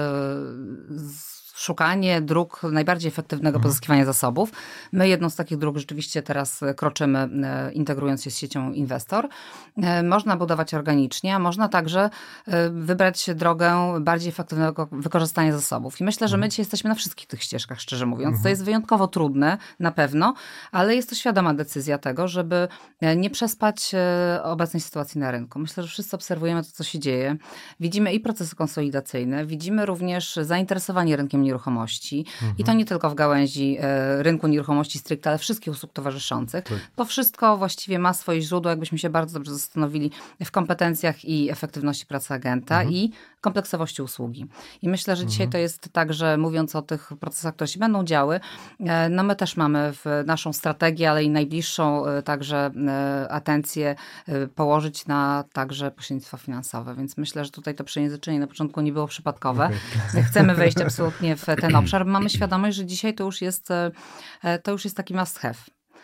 szukanie dróg najbardziej efektywnego pozyskiwania zasobów. My jedną z takich dróg rzeczywiście teraz kroczymy, integrując się z siecią Inwestor. Można budować organicznie, a można także wybrać drogę bardziej efektywnego wykorzystania zasobów. I myślę, że my dzisiaj jesteśmy na wszystkich tych ścieżkach, szczerze mówiąc. To jest wyjątkowo trudne, na pewno, ale jest to świadoma decyzja tego, żeby nie przespać obecnej sytuacji na rynku. Myślę, że wszyscy obserwujemy to, co się dzieje. Widzimy i procesy konsolidacyjne, widzimy również zainteresowanie rynkiem nieruchomości i to nie tylko w gałęzi rynku nieruchomości stricte, ale wszystkich usług towarzyszących. To wszystko właściwie ma swoje źródło, jakbyśmy się bardzo dobrze zastanowili w kompetencjach i efektywności pracy agenta i kompleksowości usługi. I myślę, że dzisiaj to jest tak, że mówiąc o tych procesach, które się będą działy, no my też mamy w naszą strategię, ale i najbliższą także atencję położyć na także pośrednictwo finansowe. Więc myślę, że tutaj to przejęzyczenie na początku nie było przypadkowe. Chcemy wejść absolutnie w ten obszar. Mamy świadomość, że dzisiaj to już jest taki must have.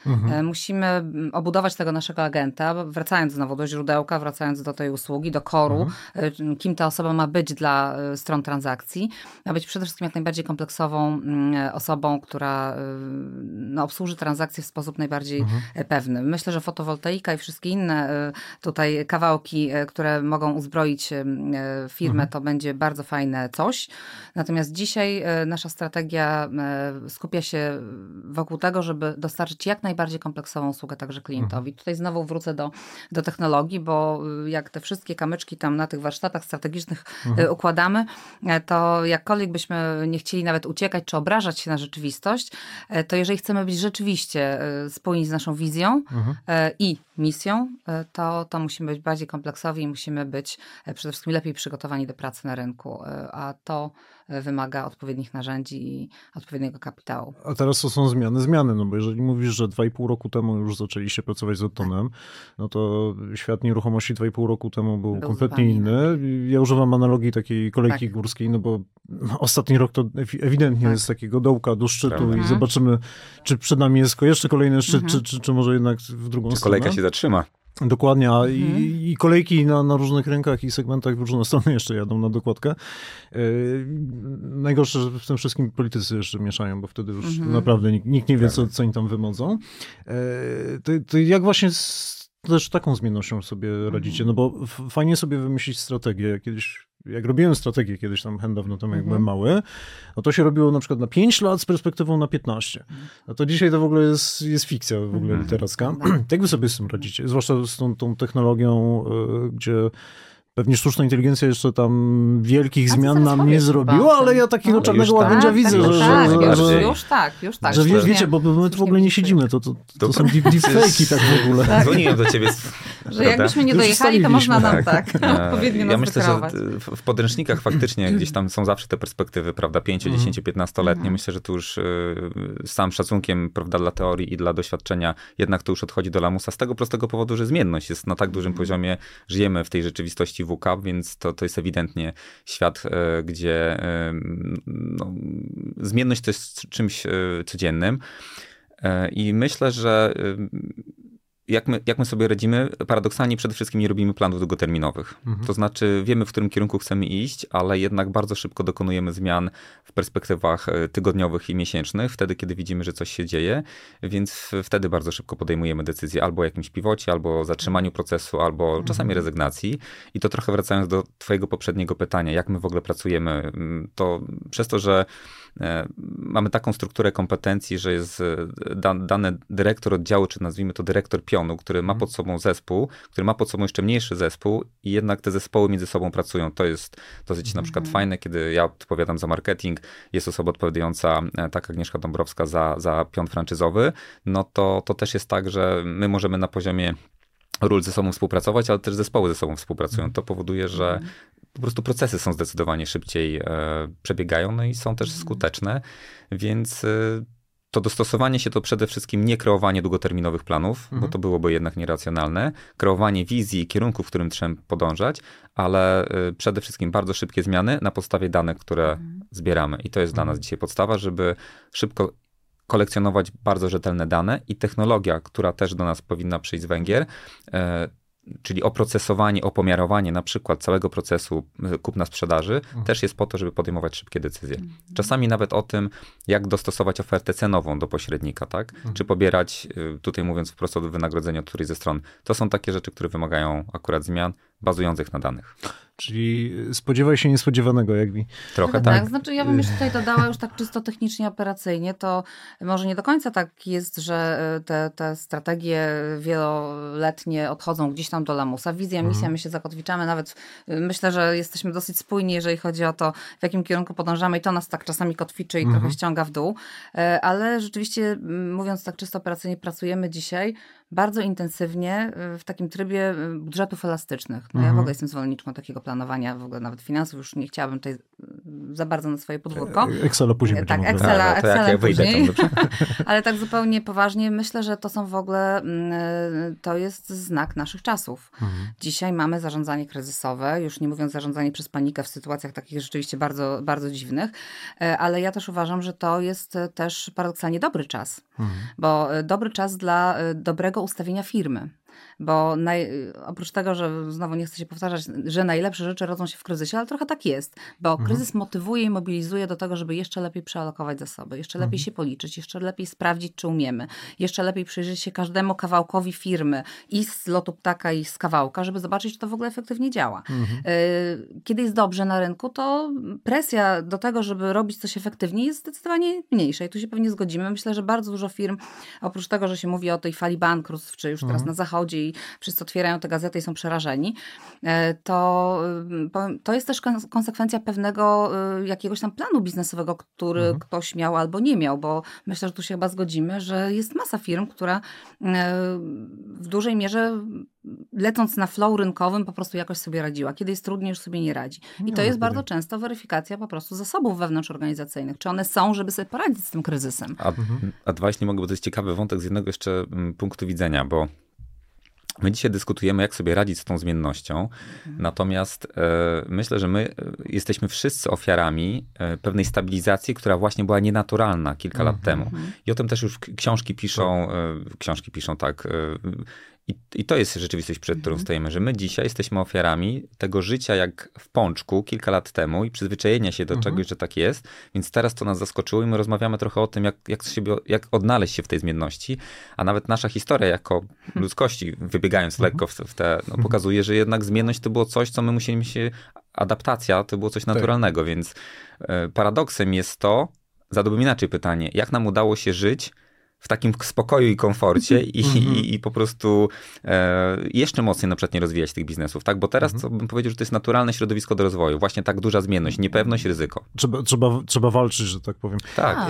Musimy obudować tego naszego agenta, wracając znowu do źródełka, wracając do tej usługi, do core'u, kim ta osoba ma być dla stron transakcji. Ma być przede wszystkim jak najbardziej kompleksową osobą, która obsłuży transakcje w sposób najbardziej pewny. Myślę, że fotowoltaika i wszystkie inne tutaj kawałki, które mogą uzbroić firmę, to będzie bardzo fajne coś. Natomiast dzisiaj nasza strategia skupia się wokół tego, żeby dostarczyć jak najbardziej kompleksową usługę także klientowi. Tutaj znowu wrócę do technologii, bo jak te wszystkie kamyczki tam na tych warsztatach strategicznych układamy, to jakkolwiek byśmy nie chcieli nawet uciekać czy obrażać się na rzeczywistość, to jeżeli chcemy być rzeczywiście spójni z naszą wizją i misją, to musimy być bardziej kompleksowi i musimy być przede wszystkim lepiej przygotowani do pracy na rynku, a to wymaga odpowiednich narzędzi i odpowiedniego kapitału. A teraz to są zmiany, no bo jeżeli mówisz, że 2,5 roku temu już zaczęliście pracować z Odtonem, no to świat nieruchomości 2,5 roku temu był kompletnie inny. Ja używam analogii takiej kolejki górskiej, no bo ostatni rok to ewidentnie jest takiego dołka do szczytu i zobaczymy, czy przed nami jest jeszcze kolejny szczyt, czy może jednak w drugą stronę. Kolejka się zatrzyma. Dokładnie, i kolejki na różnych rynkach i segmentach w różne strony jeszcze jadą na dokładkę. Najgorsze, że w tym wszystkim politycy jeszcze mieszają, bo wtedy już naprawdę nikt nie wie, co oni tam wymodzą. To jak właśnie też taką zmiennością sobie radzicie? No bo fajnie sobie wymyślić strategię. Jak robiłem strategię kiedyś tam dawno temu, jak byłem mały, no to się robiło na przykład na 5 lat z perspektywą na 15. No to dzisiaj to w ogóle jest fikcja w ogóle literacka. Jak wy sobie z tym radzicie? Zwłaszcza z tą technologią, gdzie pewnie sztuczna inteligencja jeszcze tam wielkich zmian nam nie zrobiła, ale ja takiego czarnego łabędzia widzę, już tak. Że wiecie, bo my tu w ogóle nie siedzimy, to są deepfake'i tak w ogóle. Dzwoniłem do ciebie. Że jakbyśmy nie dojechali, to można nam odpowiednio nas wykreować. Ja myślę, że w podręcznikach faktycznie gdzieś tam są zawsze te perspektywy, prawda, 5, 10, 15-letnie. Myślę, że tu już z całym szacunkiem, prawda, dla teorii i dla doświadczenia, jednak to już odchodzi do lamusa z tego prostego powodu, że zmienność jest na tak dużym poziomie, żyjemy w tej rzeczywistości WK, więc to jest ewidentnie świat, gdzie zmienność to jest czymś codziennym. I myślę, że jak my sobie radzimy, paradoksalnie przede wszystkim nie robimy planów długoterminowych. To znaczy wiemy, w którym kierunku chcemy iść, ale jednak bardzo szybko dokonujemy zmian w perspektywach tygodniowych i miesięcznych, wtedy, kiedy widzimy, że coś się dzieje, więc wtedy bardzo szybko podejmujemy decyzję albo o jakimś pivocie, albo o zatrzymaniu procesu, albo czasami rezygnacji. I to trochę wracając do twojego poprzedniego pytania, jak my w ogóle pracujemy, to przez to, że mamy taką strukturę kompetencji, że jest dany dyrektor oddziału, czy nazwijmy to dyrektor pionu, który ma pod sobą zespół, który ma pod sobą jeszcze mniejszy zespół i jednak te zespoły między sobą pracują. To jest dosyć na przykład fajne, kiedy ja odpowiadam za marketing, jest osoba odpowiadająca, tak Agnieszka Dąbrowska, za pion franczyzowy, no to też jest tak, że my możemy na poziomie ról ze sobą współpracować, ale też zespoły ze sobą współpracują. To powoduje, że po prostu procesy są zdecydowanie szybciej przebiegają, no i są też skuteczne, więc to dostosowanie się to przede wszystkim nie kreowanie długoterminowych planów, bo to byłoby jednak nieracjonalne, kreowanie wizji i kierunku, w którym trzeba podążać, ale przede wszystkim bardzo szybkie zmiany na podstawie danych, które zbieramy. I to jest dla nas dzisiaj podstawa, żeby szybko kolekcjonować bardzo rzetelne dane i technologia, która też do nas powinna przyjść z Węgier, czyli oprocesowanie, opomiarowanie na przykład całego procesu kupna-sprzedaży też jest po to, żeby podejmować szybkie decyzje. Czasami nawet o tym, jak dostosować ofertę cenową do pośrednika, tak? Czy pobierać, tutaj mówiąc wprost, od wynagrodzenia od którejś ze stron. To są takie rzeczy, które wymagają akurat zmian bazujących na danych. Czyli spodziewaj się niespodziewanego, jakby. Trochę tak. Znaczy ja bym jeszcze tutaj dodała już tak czysto technicznie, operacyjnie, to może nie do końca tak jest, że te strategie wieloletnie odchodzą gdzieś tam do lamusa. Wizja, misja, my się zakotwiczamy, nawet myślę, że jesteśmy dosyć spójni, jeżeli chodzi o to, w jakim kierunku podążamy i to nas tak czasami kotwiczy i trochę ściąga w dół, ale rzeczywiście, mówiąc tak czysto operacyjnie, pracujemy dzisiaj bardzo intensywnie w takim trybie budżetów elastycznych. złożonych. No ja w ogóle jestem zwolenniczką takiego planowania, w ogóle nawet finansów, już nie chciałabym tutaj za bardzo na swoje podwórko. Excela później. Tak, będziemy Excela później. Tam, Ale tak zupełnie poważnie, myślę, że to są w ogóle, to jest znak naszych czasów. Dzisiaj mamy zarządzanie kryzysowe, już nie mówiąc zarządzanie przez panikę w sytuacjach takich rzeczywiście bardzo, bardzo dziwnych, ale ja też uważam, że to jest też paradoksalnie dobry czas, bo dobry czas dla dobrego ustawienia firmy. Bo oprócz tego, że znowu nie chcę się powtarzać, że najlepsze rzeczy rodzą się w kryzysie, ale trochę tak jest, bo kryzys motywuje i mobilizuje do tego, żeby jeszcze lepiej przealokować zasoby, jeszcze lepiej się policzyć, jeszcze lepiej sprawdzić, czy umiemy, jeszcze lepiej przyjrzeć się każdemu kawałkowi firmy i z lotu ptaka i z kawałka, żeby zobaczyć, czy to w ogóle efektywnie działa. Kiedy jest dobrze na rynku, to presja do tego, żeby robić coś efektywnie jest zdecydowanie mniejsza i tu się pewnie zgodzimy. Myślę, że bardzo dużo firm, oprócz tego, że się mówi o tej fali bankructw, czy już teraz na zachodzie i wszyscy otwierają te gazety i są przerażeni, to jest też konsekwencja pewnego jakiegoś tam planu biznesowego, który ktoś miał albo nie miał, bo myślę, że tu się chyba zgodzimy, że jest masa firm, która w dużej mierze lecąc na flow rynkowym po prostu jakoś sobie radziła. Kiedy jest trudniej, już sobie nie radzi. I to jest bardzo często weryfikacja po prostu zasobów wewnątrzorganizacyjnych. Czy one są, żeby sobie poradzić z tym kryzysem. A dwa, jeśli mogę, bo to jest ciekawy wątek z jednego jeszcze punktu widzenia, bo my dzisiaj dyskutujemy, jak sobie radzić z tą zmiennością, natomiast myślę, że my jesteśmy wszyscy ofiarami pewnej stabilizacji, która właśnie była nienaturalna kilka lat temu. I o tym też już książki piszą tak. I to jest rzeczywistość, przed którą stajemy, że my dzisiaj jesteśmy ofiarami tego życia jak w pączku kilka lat temu i przyzwyczajenia się do czegoś, że tak jest, więc teraz to nas zaskoczyło i my rozmawiamy trochę o tym, jak odnaleźć się w tej zmienności, a nawet nasza historia jako ludzkości, wybiegając lekko w te, pokazuje, że jednak zmienność to było coś, co my musieliśmy się, adaptacja to było coś naturalnego, więc paradoksem jest to, zadałbym inaczej pytanie, jak nam udało się żyć w takim spokoju i komforcie i po prostu jeszcze mocniej na przykład nie rozwijać tych biznesów, tak? Bo teraz to bym powiedział, że to jest naturalne środowisko do rozwoju. Właśnie tak duża zmienność, niepewność, ryzyko. Trzeba walczyć, że tak powiem. Tak.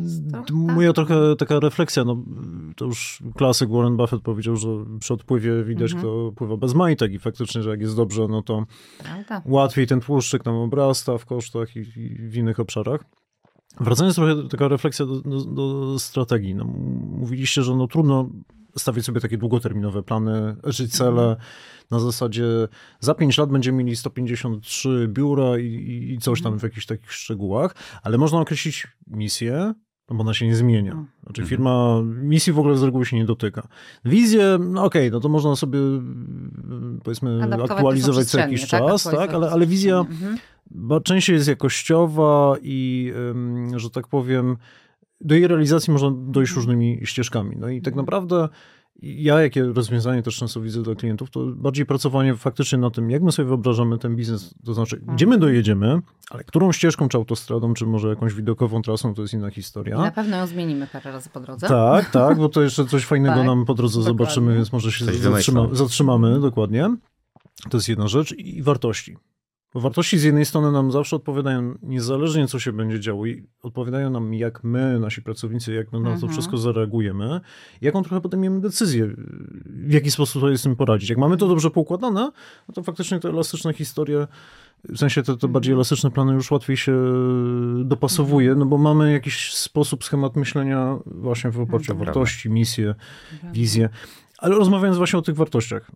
Moja trochę taka refleksja, to już klasyk Warren Buffett powiedział, że przy odpływie widać, kto pływa bez majtek i faktycznie, że jak jest dobrze, no to łatwiej ten tłuszczyk tam obrasta w kosztach i w innych obszarach. Wracając trochę, taka refleksja do strategii. Mówiliście, że trudno stawiać sobie takie długoterminowe plany, czy cele na zasadzie za 5 lat będziemy mieli 153 biura i coś tam w jakichś takich szczegółach, ale można określić misję, bo ona się nie zmienia. Znaczy firma misji w ogóle z reguły się nie dotyka. Wizję, no to można sobie powiedzmy aktualizować co jakiś czas, tak? Ale wizja częściej jest jakościowa i, że tak powiem, do jej realizacji można dojść różnymi ścieżkami. No i tak naprawdę ja, jakie rozwiązanie też często widzę dla klientów, to bardziej pracowanie faktycznie na tym, jak my sobie wyobrażamy ten biznes, to znaczy, gdzie my dojedziemy, ale którą ścieżką, czy autostradą, czy może jakąś widokową trasą, to jest inna historia. I na pewno ją zmienimy parę razy po drodze. Tak, bo to jeszcze coś fajnego nam po drodze zobaczymy, więc może się zatrzymamy, dokładnie. To jest jedna rzecz. I wartości. Bo wartości z jednej strony nam zawsze odpowiadają, niezależnie co się będzie działo, i odpowiadają nam, jak my, nasi pracownicy, jak my na to wszystko zareagujemy, jaką trochę podejmiemy decyzję, w jaki sposób sobie z tym poradzić. Jak mamy to dobrze poukładane, no to faktycznie te elastyczne historie, w sensie te bardziej elastyczne plany już łatwiej się dopasowuje, no bo mamy jakiś sposób, schemat myślenia właśnie w oparciu o wartości, misję, wizję. Ale rozmawiając właśnie o tych wartościach,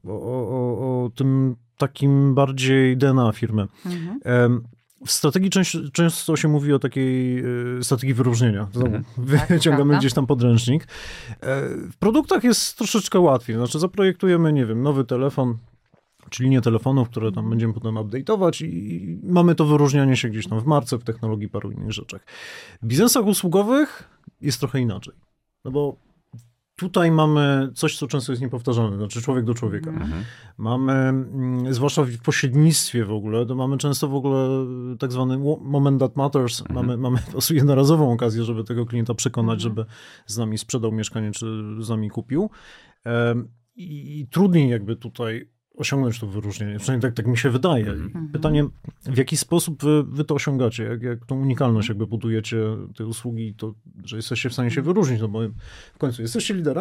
o tym takim bardziej DNA firmy. W strategii często się mówi o takiej strategii wyróżnienia. Wyciągamy gdzieś tam podręcznik. W produktach jest troszeczkę łatwiej. Znaczy zaprojektujemy, nie wiem, nowy telefon, czy linię telefonów, które tam będziemy potem update'ować i mamy to wyróżnianie się gdzieś tam w marce, w technologii, paru innych rzeczach. W biznesach usługowych jest trochę inaczej. No bo tutaj mamy coś, co często jest niepowtarzalne, znaczy człowiek do człowieka. Mamy, zwłaszcza w pośrednictwie w ogóle, to mamy często w ogóle tak zwany moment that matters. Mamy po prostu jednorazową okazję, żeby tego klienta przekonać, żeby z nami sprzedał mieszkanie, czy z nami kupił. I trudniej jakby tutaj osiągnąć to wyróżnienie. Przynajmniej tak mi się wydaje. Pytanie, w jaki sposób wy to osiągacie? Jak tą unikalność jakby budujecie te usługi, to, że jesteście w stanie się wyróżnić, no bo w końcu jesteście liderem,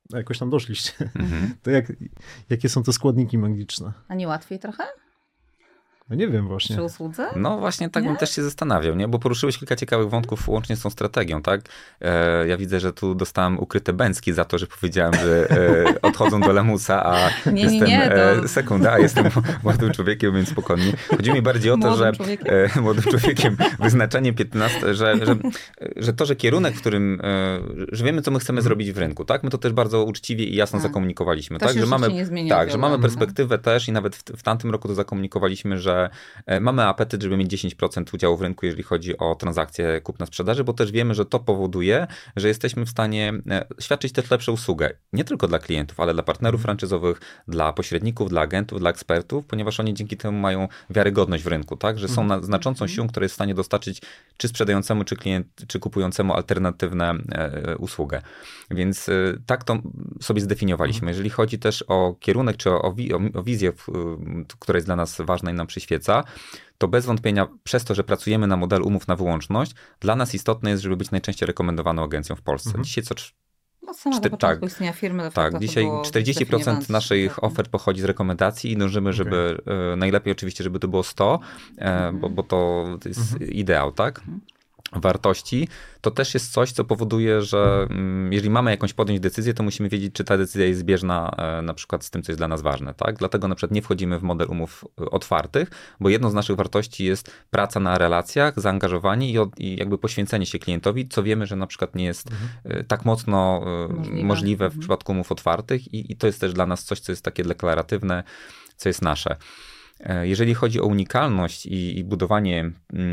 A jakoś tam doszliście. To jakie są te składniki magiczne? A nie łatwiej trochę? No nie wiem właśnie. Przy usłudze? No właśnie tak bym też się zastanawiał, nie? Bo poruszyłeś kilka ciekawych wątków łącznie z tą strategią, tak? Ja widzę, że tu dostałem ukryte bęcki za to, że powiedziałem, że odchodzą do lamusa, a sekunda, jestem młodym człowiekiem, więc spokojnie. Chodzi mi bardziej o to, młodym człowiekiem, wyznaczenie 15, że to, że kierunek, w którym, że wiemy, co my chcemy zrobić w rynku, tak? My to też bardzo uczciwie i jasno zakomunikowaliśmy, tak? Że mamy, że mamy perspektywę też i nawet w tamtym roku to zakomunikowaliśmy, że mamy apetyt, żeby mieć 10% udziału w rynku, jeżeli chodzi o transakcje kupna-sprzedaży, bo też wiemy, że to powoduje, że jesteśmy w stanie świadczyć też lepszą usługę. Nie tylko dla klientów, ale dla partnerów franczyzowych, dla pośredników, dla agentów, dla ekspertów, ponieważ oni dzięki temu mają wiarygodność w rynku, tak? Że są znaczącą siłą, która jest w stanie dostarczyć czy sprzedającemu, czy kupującemu alternatywne usługę. Więc tak to sobie zdefiniowaliśmy. Jeżeli chodzi też o kierunek, czy o wizję, która jest dla nas ważna i nam przyświeca, to bez wątpienia przez to, że pracujemy na modelu umów na wyłączność, dla nas istotne jest, żeby być najczęściej rekomendowaną agencją w Polsce. Dzisiaj istnienia firmy. Dzisiaj 40% naszych ofert pochodzi z rekomendacji i dążymy, żeby najlepiej oczywiście, żeby to było 100, bo to jest ideał, tak? Wartości, to też jest coś, co powoduje, że jeżeli mamy jakąś podjąć decyzję, to musimy wiedzieć, czy ta decyzja jest zbieżna na przykład z tym, co jest dla nas ważne. Tak? Dlatego na przykład nie wchodzimy w model umów otwartych, bo jedną z naszych wartości jest praca na relacjach, zaangażowanie i jakby poświęcenie się klientowi, co wiemy, że na przykład nie jest tak mocno możliwe w przypadku umów otwartych i to jest też dla nas coś, co jest takie deklaratywne, co jest nasze. Jeżeli chodzi o unikalność i budowanie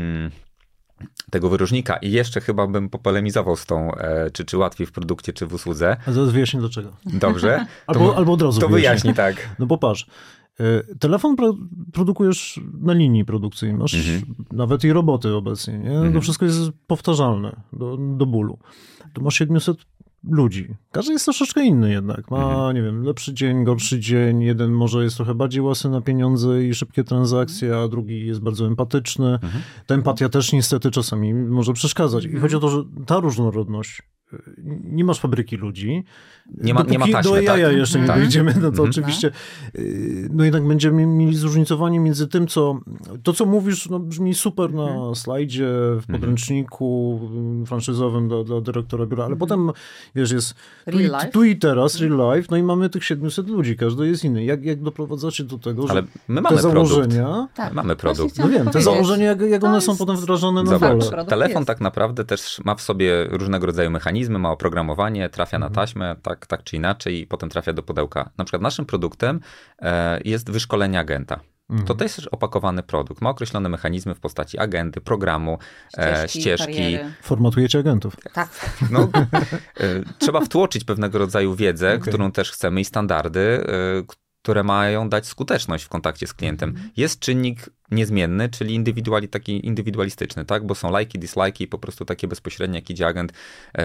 tego wyróżnika i jeszcze chyba bym popolemizował z tą, czy łatwiej w produkcie, czy w usłudze. A zaraz wyjaśnię dlaczego. Dobrze. Albo od razu to wyjaśnij, tak. No bo patrz, telefon produkujesz na linii produkcyjnej, masz nawet i roboty obecnie, nie? To wszystko jest powtarzalne do bólu. Tu masz 700 ludzi. Każdy jest troszeczkę inny jednak. Ma, nie wiem, lepszy dzień, gorszy dzień. Jeden może jest trochę bardziej łasy na pieniądze i szybkie transakcje, a drugi jest bardzo empatyczny. Ta empatia też niestety czasami może przeszkadzać. I chodzi o to, że ta różnorodność, nie masz fabryki ludzi. Nie ma taśmy, do jaja tak? jeszcze nie dojdziemy, no to oczywiście no jednak będziemy mieli zróżnicowanie między tym, co mówisz, no brzmi super na slajdzie, w podręczniku franszyzowym dla dyrektora biura, ale potem, wiesz, jest tu i teraz, real life, no i mamy tych 700 ludzi, każdy jest inny. Jak doprowadzacie do tego, że my mamy te założenia... Tak, mamy produkt. No wiem, te założenia, jak one są potem wdrażane na dole. Telefon tak naprawdę też ma w sobie różnego rodzaju mechanizmy, ma oprogramowanie, trafia na taśmę, tak czy inaczej i potem trafia do pudełka. Na przykład naszym produktem jest wyszkolenie agenta. To też jest opakowany produkt. Ma określone mechanizmy w postaci agendy, programu, ścieżki. Formatujecie agentów. Tak. No, trzeba wtłoczyć pewnego rodzaju wiedzę, którą też chcemy i standardy, które mają dać skuteczność w kontakcie z klientem. Jest czynnik niezmienny, czyli taki indywidualistyczny, tak? Bo są lajki, dislajki, po prostu takie bezpośrednie, jak idzie agent,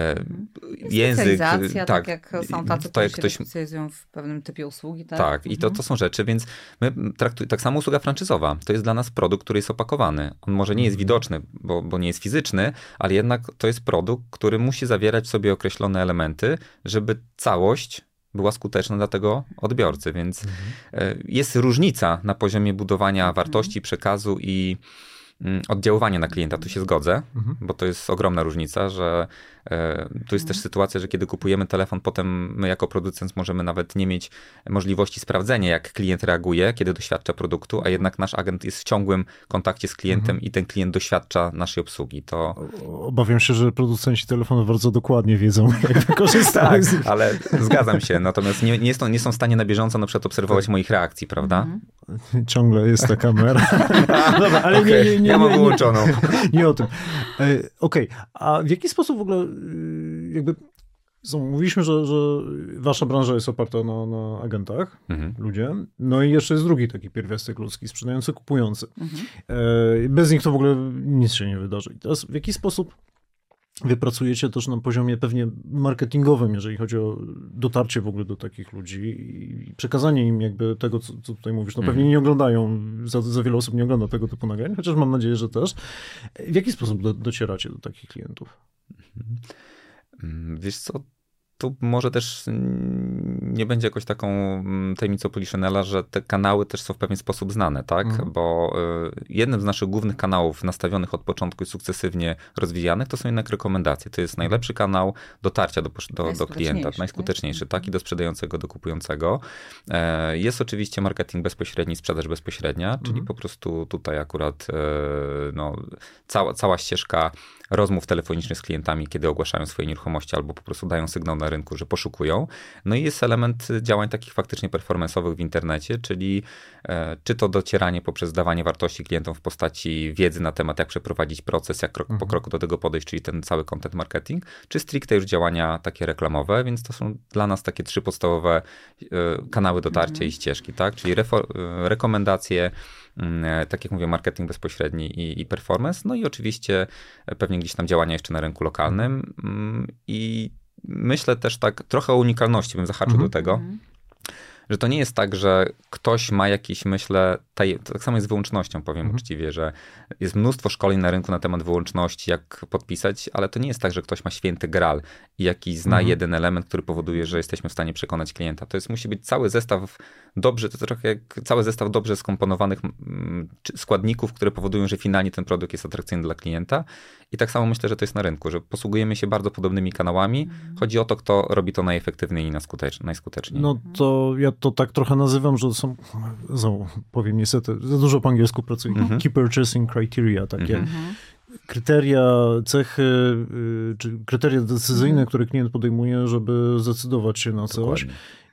język. Tak jak są tacy, którzy się specjalizują w pewnym typie usługi. Tak, tak i to są rzeczy, więc my tak samo usługa franczyzowa. To jest dla nas produkt, który jest opakowany. On może nie jest widoczny, bo nie jest fizyczny, ale jednak to jest produkt, który musi zawierać w sobie określone elementy, żeby całość była skuteczna dla tego odbiorcy, więc jest różnica na poziomie budowania wartości, przekazu i oddziaływania na klienta. Tu się zgodzę, bo to jest ogromna różnica, że tu jest też sytuacja, że kiedy kupujemy telefon, potem my jako producent możemy nawet nie mieć możliwości sprawdzenia, jak klient reaguje, kiedy doświadcza produktu, a jednak nasz agent jest w ciągłym kontakcie z klientem i ten klient doświadcza naszej obsługi. Obawiam się, że producenci telefonów bardzo dokładnie wiedzą, jak wykorzystać. Tak, ale zgadzam się. Natomiast nie są w stanie na bieżąco na przykład obserwować moich reakcji, prawda? Ciągle jest ta kamera. Dobra, ale ja mam wyłączoną. Nie o tym. Okej, a w jaki sposób w ogóle jakby mówiliśmy, że wasza branża jest oparta na agentach, ludzie, no i jeszcze jest drugi taki pierwiastek ludzki, sprzedający, kupujący. Bez nich to w ogóle nic się nie wydarzy. I teraz w jaki sposób wy pracujecie też na poziomie pewnie marketingowym, jeżeli chodzi o dotarcie w ogóle do takich ludzi i przekazanie im jakby tego, co tutaj mówisz. No pewnie nie oglądają, za wiele osób nie ogląda tego typu nagrań, chociaż mam nadzieję, że też. W jaki sposób docieracie do takich klientów? Wiesz co, tu może też nie będzie jakoś taką tajemnicą Poliszynela, że te kanały też są w pewien sposób znane, tak? Bo jednym z naszych głównych kanałów nastawionych od początku i sukcesywnie rozwijanych to są jednak rekomendacje. To jest najlepszy kanał dotarcia do klienta, najskuteczniejszy, tak? I do sprzedającego, do kupującego. Jest oczywiście marketing bezpośredni, sprzedaż bezpośrednia, czyli po prostu tutaj akurat cała ścieżka rozmów telefonicznych z klientami, kiedy ogłaszają swoje nieruchomości albo po prostu dają sygnał na rynku, że poszukują. No i jest element działań takich faktycznie performance'owych w internecie, czyli czy to docieranie poprzez dawanie wartości klientom w postaci wiedzy na temat, jak przeprowadzić proces, jak krok po kroku do tego podejść, czyli ten cały content marketing, czy stricte już działania takie reklamowe, więc to są dla nas takie 3 podstawowe kanały dotarcia i ścieżki, tak? Czyli rekomendacje, tak jak mówię, marketing bezpośredni i performance, no i oczywiście pewnie gdzieś tam działania jeszcze na rynku lokalnym i myślę też tak trochę o unikalności, bym zahaczył do tego, że to nie jest tak, że ktoś ma jakiś, myślę, tak samo jest z wyłącznością, powiem uczciwie, że jest mnóstwo szkoleń na rynku na temat wyłączności, jak podpisać, ale to nie jest tak, że ktoś ma święty gral i jakiś zna jeden element, który powoduje, że jesteśmy w stanie przekonać klienta. To musi być cały zestaw to trochę jak cały zestaw dobrze skomponowanych składników, które powodują, że finalnie ten produkt jest atrakcyjny dla klienta. I tak samo myślę, że to jest na rynku, że posługujemy się bardzo podobnymi kanałami. Chodzi o to, kto robi to najefektywniej i najskuteczniej. No to ja to tak trochę nazywam, że są, powiem niestety, za dużo po angielsku pracuję, key purchasing criteria, takie kryteria, cechy, czy kryteria decyzyjne, które klient podejmuje, żeby zdecydować się na coś. Dokładnie.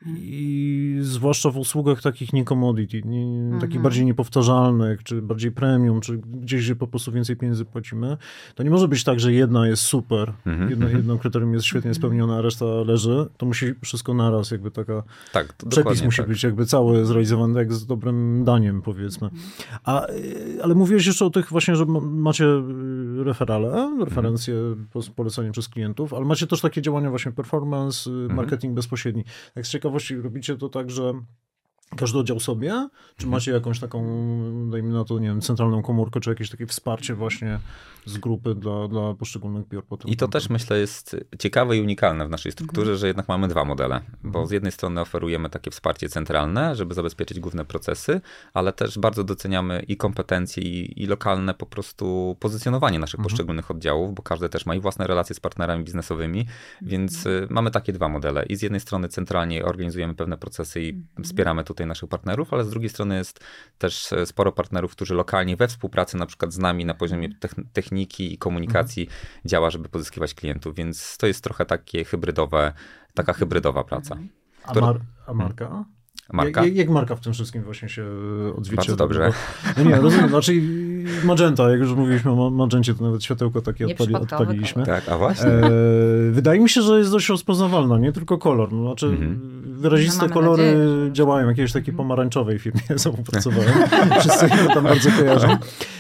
I zwłaszcza w usługach takich nie commodity, takich bardziej niepowtarzalnych, czy bardziej premium, czy gdzieś, gdzie po prostu więcej pieniędzy płacimy, to nie może być tak, że jedna jest super, jedno kryterium jest świetnie spełnione, a reszta leży. To musi wszystko naraz, jakby taka przepis musi być jakby cały zrealizowany jak z dobrym daniem, powiedzmy. Ale mówiłeś jeszcze o tych właśnie, że macie referencje, polecenie przez klientów, ale macie też takie działania właśnie performance, marketing bezpośredni. Tak z ciekawości robicie to tak, że każdy oddział sobie? Czy macie jakąś taką, dajmy na to, nie wiem, centralną komórkę, czy jakieś takie wsparcie właśnie z grupy dla poszczególnych biur? I to też myślę jest ciekawe i unikalne w naszej strukturze, że jednak mamy 2 modele, bo z jednej strony oferujemy takie wsparcie centralne, żeby zabezpieczyć główne procesy, ale też bardzo doceniamy i kompetencje i lokalne po prostu pozycjonowanie naszych poszczególnych oddziałów, bo każdy też ma i własne relacje z partnerami biznesowymi, więc mamy takie 2 modele. I z jednej strony centralnie organizujemy pewne procesy i wspieramy tutaj naszych partnerów, ale z drugiej strony jest też sporo partnerów, którzy lokalnie we współpracy na przykład z nami na poziomie techniki i komunikacji działa, żeby pozyskiwać klientów, więc to jest trochę taka hybrydowa praca. A marka? Marka? Jak marka w tym wszystkim właśnie się odzwierciedla? Bardzo dobrze. No nie, rozumiem. Znaczy Magenta, jak już mówiliśmy o Magencie, to nawet światełko takie odpaliliśmy. Tak, a właśnie. Wydaje mi się, że jest dość rozpoznawalna, nie tylko kolor. No, znaczy wyraziste kolory działają. Jakiejś takiej pomarańczowej firmie współpracowałem. Wszyscy ją tam bardzo kojarzą.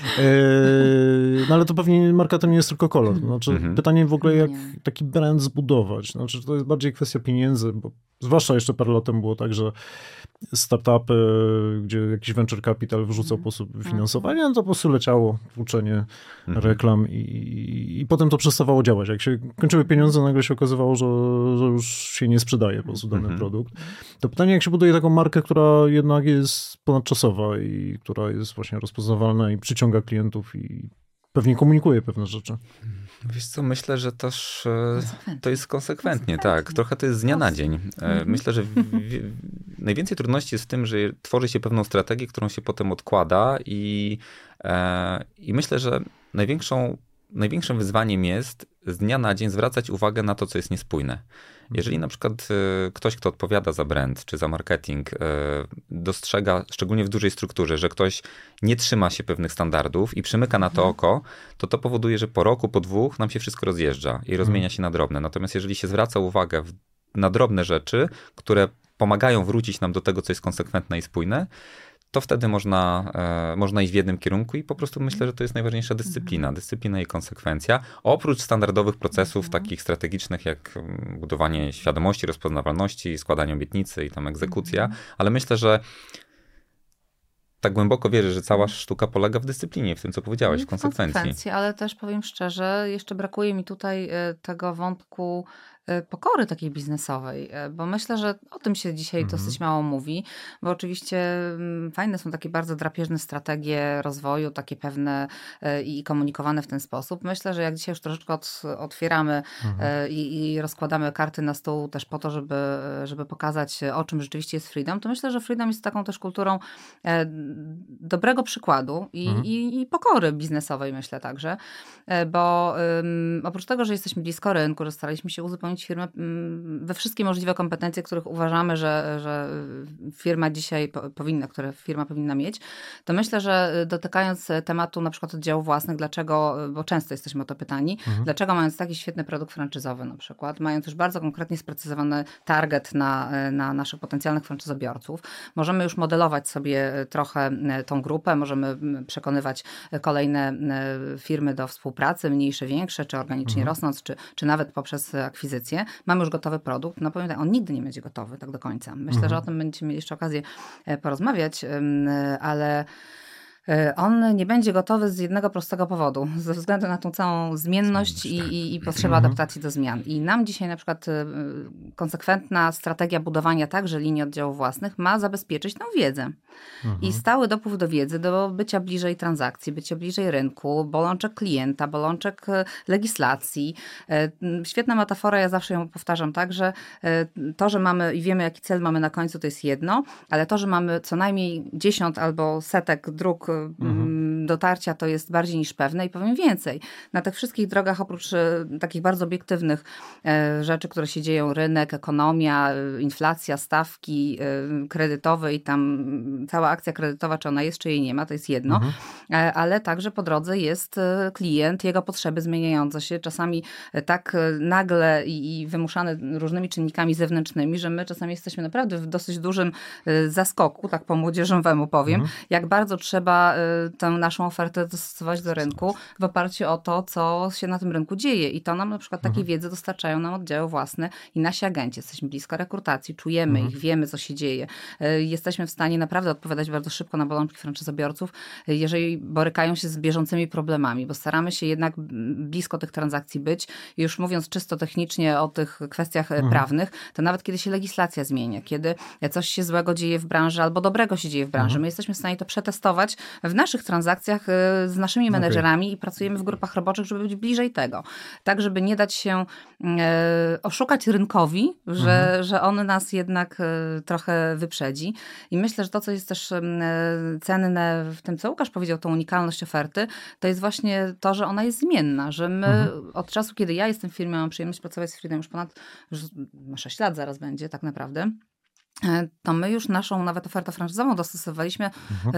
No ale to pewnie marka to nie jest tylko kolor. Znaczy, pytanie w ogóle, jak taki brand zbudować. Znaczy, to jest bardziej kwestia pieniędzy, bo zwłaszcza jeszcze parę lat temu było tak, że startupy, gdzie jakiś venture capital wrzucał sposób finansowania, no to po prostu leciało tłuczenie reklam i potem to przestawało działać. Jak się kończyły pieniądze, nagle się okazywało, że już się nie sprzedaje po prostu dany produkt. To pytanie, jak się buduje taką markę, która jednak jest ponadczasowa i która jest właśnie rozpoznawalna i przyciąga klientów i pewnie komunikuje pewne rzeczy. Wiesz co, myślę, że też to jest konsekwentnie, tak. Trochę to jest z dnia na dzień. Myślę, że najwięcej trudności jest w tym, że tworzy się pewną strategię, którą się potem odkłada i myślę, że największym wyzwaniem jest z dnia na dzień zwracać uwagę na to, co jest niespójne. Jeżeli na przykład ktoś, kto odpowiada za brand czy za marketing, dostrzega, szczególnie w dużej strukturze, że ktoś nie trzyma się pewnych standardów i przymyka na to oko, to powoduje, że po roku, po 2 nam się wszystko rozjeżdża i rozmienia się na drobne. Natomiast jeżeli się zwraca uwagę na drobne rzeczy, które pomagają wrócić nam do tego, co jest konsekwentne i spójne, to wtedy można iść w jednym kierunku i po prostu myślę, że to jest najważniejsza dyscyplina i konsekwencja. Oprócz standardowych procesów takich strategicznych, jak budowanie świadomości, rozpoznawalności, składanie obietnicy i tam egzekucja, ale myślę, że tak głęboko wierzę, że cała sztuka polega w dyscyplinie, w tym, co powiedziałeś, w konsekwencji. Ale też powiem szczerze, jeszcze brakuje mi tutaj tego wątku pokory takiej biznesowej, bo myślę, że o tym się dzisiaj dosyć mało mówi, bo oczywiście fajne są takie bardzo drapieżne strategie rozwoju, takie pewne i komunikowane w ten sposób. Myślę, że jak dzisiaj już troszeczkę otwieramy i rozkładamy karty na stół też po to, żeby pokazać, o czym rzeczywiście jest Freedom, to myślę, że Freedom jest taką też kulturą dobrego przykładu i pokory biznesowej, myślę także, bo oprócz tego, że jesteśmy blisko rynku, że staraliśmy się uzupełnić firmę we wszystkie możliwe kompetencje, których uważamy, że firma dzisiaj które firma powinna mieć, to myślę, że dotykając tematu na przykład oddziałów własnych, dlaczego, bo często jesteśmy o to pytani, dlaczego mając taki świetny produkt franczyzowy na przykład, mając już bardzo konkretnie sprecyzowany target na naszych potencjalnych franczyzobiorców, możemy już modelować sobie trochę tą grupę, możemy przekonywać kolejne firmy do współpracy, mniejsze, większe, czy organicznie rosnąc, czy nawet poprzez akwizycję. Mamy już gotowy produkt. No powiem tak, on nigdy nie będzie gotowy tak do końca. Myślę, że o tym będziemy mieli jeszcze okazję porozmawiać, ale on nie będzie gotowy z jednego prostego powodu, ze względu na tą całą zmienność i potrzebę adaptacji do zmian. I nam dzisiaj na przykład konsekwentna strategia budowania także linii oddziałów własnych ma zabezpieczyć tą wiedzę. I stały dopływ do wiedzy, do bycia bliżej transakcji, bycia bliżej rynku, bolączek klienta, bolączek legislacji. Świetna metafora, ja zawsze ją powtarzam tak, że to, że mamy i wiemy, jaki cel mamy na końcu, to jest jedno, ale to, że mamy co najmniej 10 albo setek dróg dotarcia, to jest bardziej niż pewne i powiem więcej. Na tych wszystkich drogach, oprócz takich bardzo obiektywnych rzeczy, które się dzieją, rynek, ekonomia, inflacja, stawki kredytowe i tam cała akcja kredytowa, czy ona jest, czy jej nie ma, to jest jedno, ale także po drodze jest klient, jego potrzeby zmieniające się, czasami tak nagle i wymuszane różnymi czynnikami zewnętrznymi, że my czasami jesteśmy naprawdę w dosyć dużym zaskoku, tak po młodzieżowemu powiem, jak bardzo trzeba tę naszą ofertę dostosować do rynku w oparciu o to, co się na tym rynku dzieje. I to nam na przykład takiej wiedzy dostarczają nam oddziały własne i nasi agenci. Jesteśmy blisko rekrutacji, czujemy ich, wiemy, co się dzieje. Jesteśmy w stanie naprawdę odpowiadać bardzo szybko na bolączki franczyzobiorców, jeżeli borykają się z bieżącymi problemami, bo staramy się jednak blisko tych transakcji być. I już mówiąc czysto technicznie o tych kwestiach prawnych, to nawet kiedy się legislacja zmienia, kiedy coś się złego dzieje w branży albo dobrego się dzieje w branży, my jesteśmy w stanie to przetestować w naszych transakcjach z naszymi menedżerami i pracujemy w grupach roboczych, żeby być bliżej tego. Tak, żeby nie dać się oszukać rynkowi, że on nas jednak trochę wyprzedzi. I myślę, że to, co jest też cenne w tym, co Łukasz powiedział, tą unikalność oferty, to jest właśnie to, że ona jest zmienna, że my od czasu, kiedy ja jestem w firmie, mam przyjemność pracować z Freedom już już 6 lat zaraz będzie tak naprawdę, to my już naszą nawet ofertę franczyzową dostosowaliśmy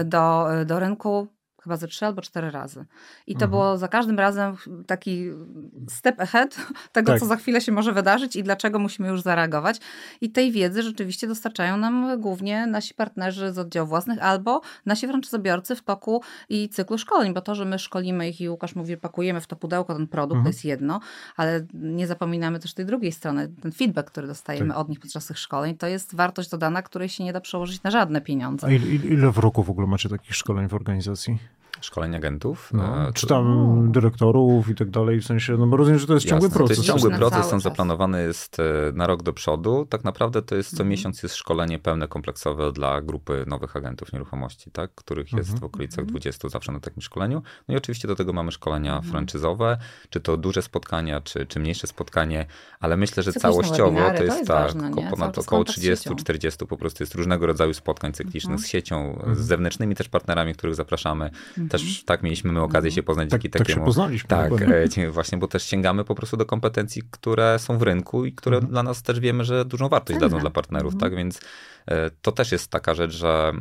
do rynku chyba ze 3 albo 4 razy. I to było za każdym razem taki step ahead tego, co za chwilę się może wydarzyć i dlaczego musimy już zareagować. I tej wiedzy rzeczywiście dostarczają nam głównie nasi partnerzy z oddziałów własnych albo nasi franczyzobiorcy w toku i cyklu szkoleń, bo to, że my szkolimy ich i Łukasz mówi, pakujemy w to pudełko ten produkt, to jest jedno, ale nie zapominamy też tej drugiej strony. Ten feedback, który dostajemy od nich podczas tych szkoleń, to jest wartość dodana, której się nie da przełożyć na żadne pieniądze. A ile w roku w ogóle macie takich szkoleń w organizacji? Szkoleń agentów? Czy tam dyrektorów i tak dalej, w sensie, no bo rozumiem, że to jest ciągły proces. To jest ciągły proces, on zaplanowany jest na rok do przodu. Tak naprawdę to jest co miesiąc jest szkolenie pełne, kompleksowe dla grupy nowych agentów nieruchomości, tak, których jest w okolicach 20 zawsze na takim szkoleniu. No i oczywiście do tego mamy szkolenia franczyzowe, czy to duże spotkania, czy mniejsze spotkanie, ale myślę, że całościowo to jest tak, ponad około 30-40 po prostu jest różnego rodzaju spotkań cyklicznych z siecią, z zewnętrznymi też partnerami, których zapraszamy. Też tak mieliśmy my okazję się poznać dzięki takiemu. Tak się poznaliśmy. Tak, właśnie, bo też sięgamy po prostu do kompetencji, które są w rynku i które dla nas też wiemy, że dużą wartość dadzą dla partnerów, tak, więc to też jest taka rzecz, że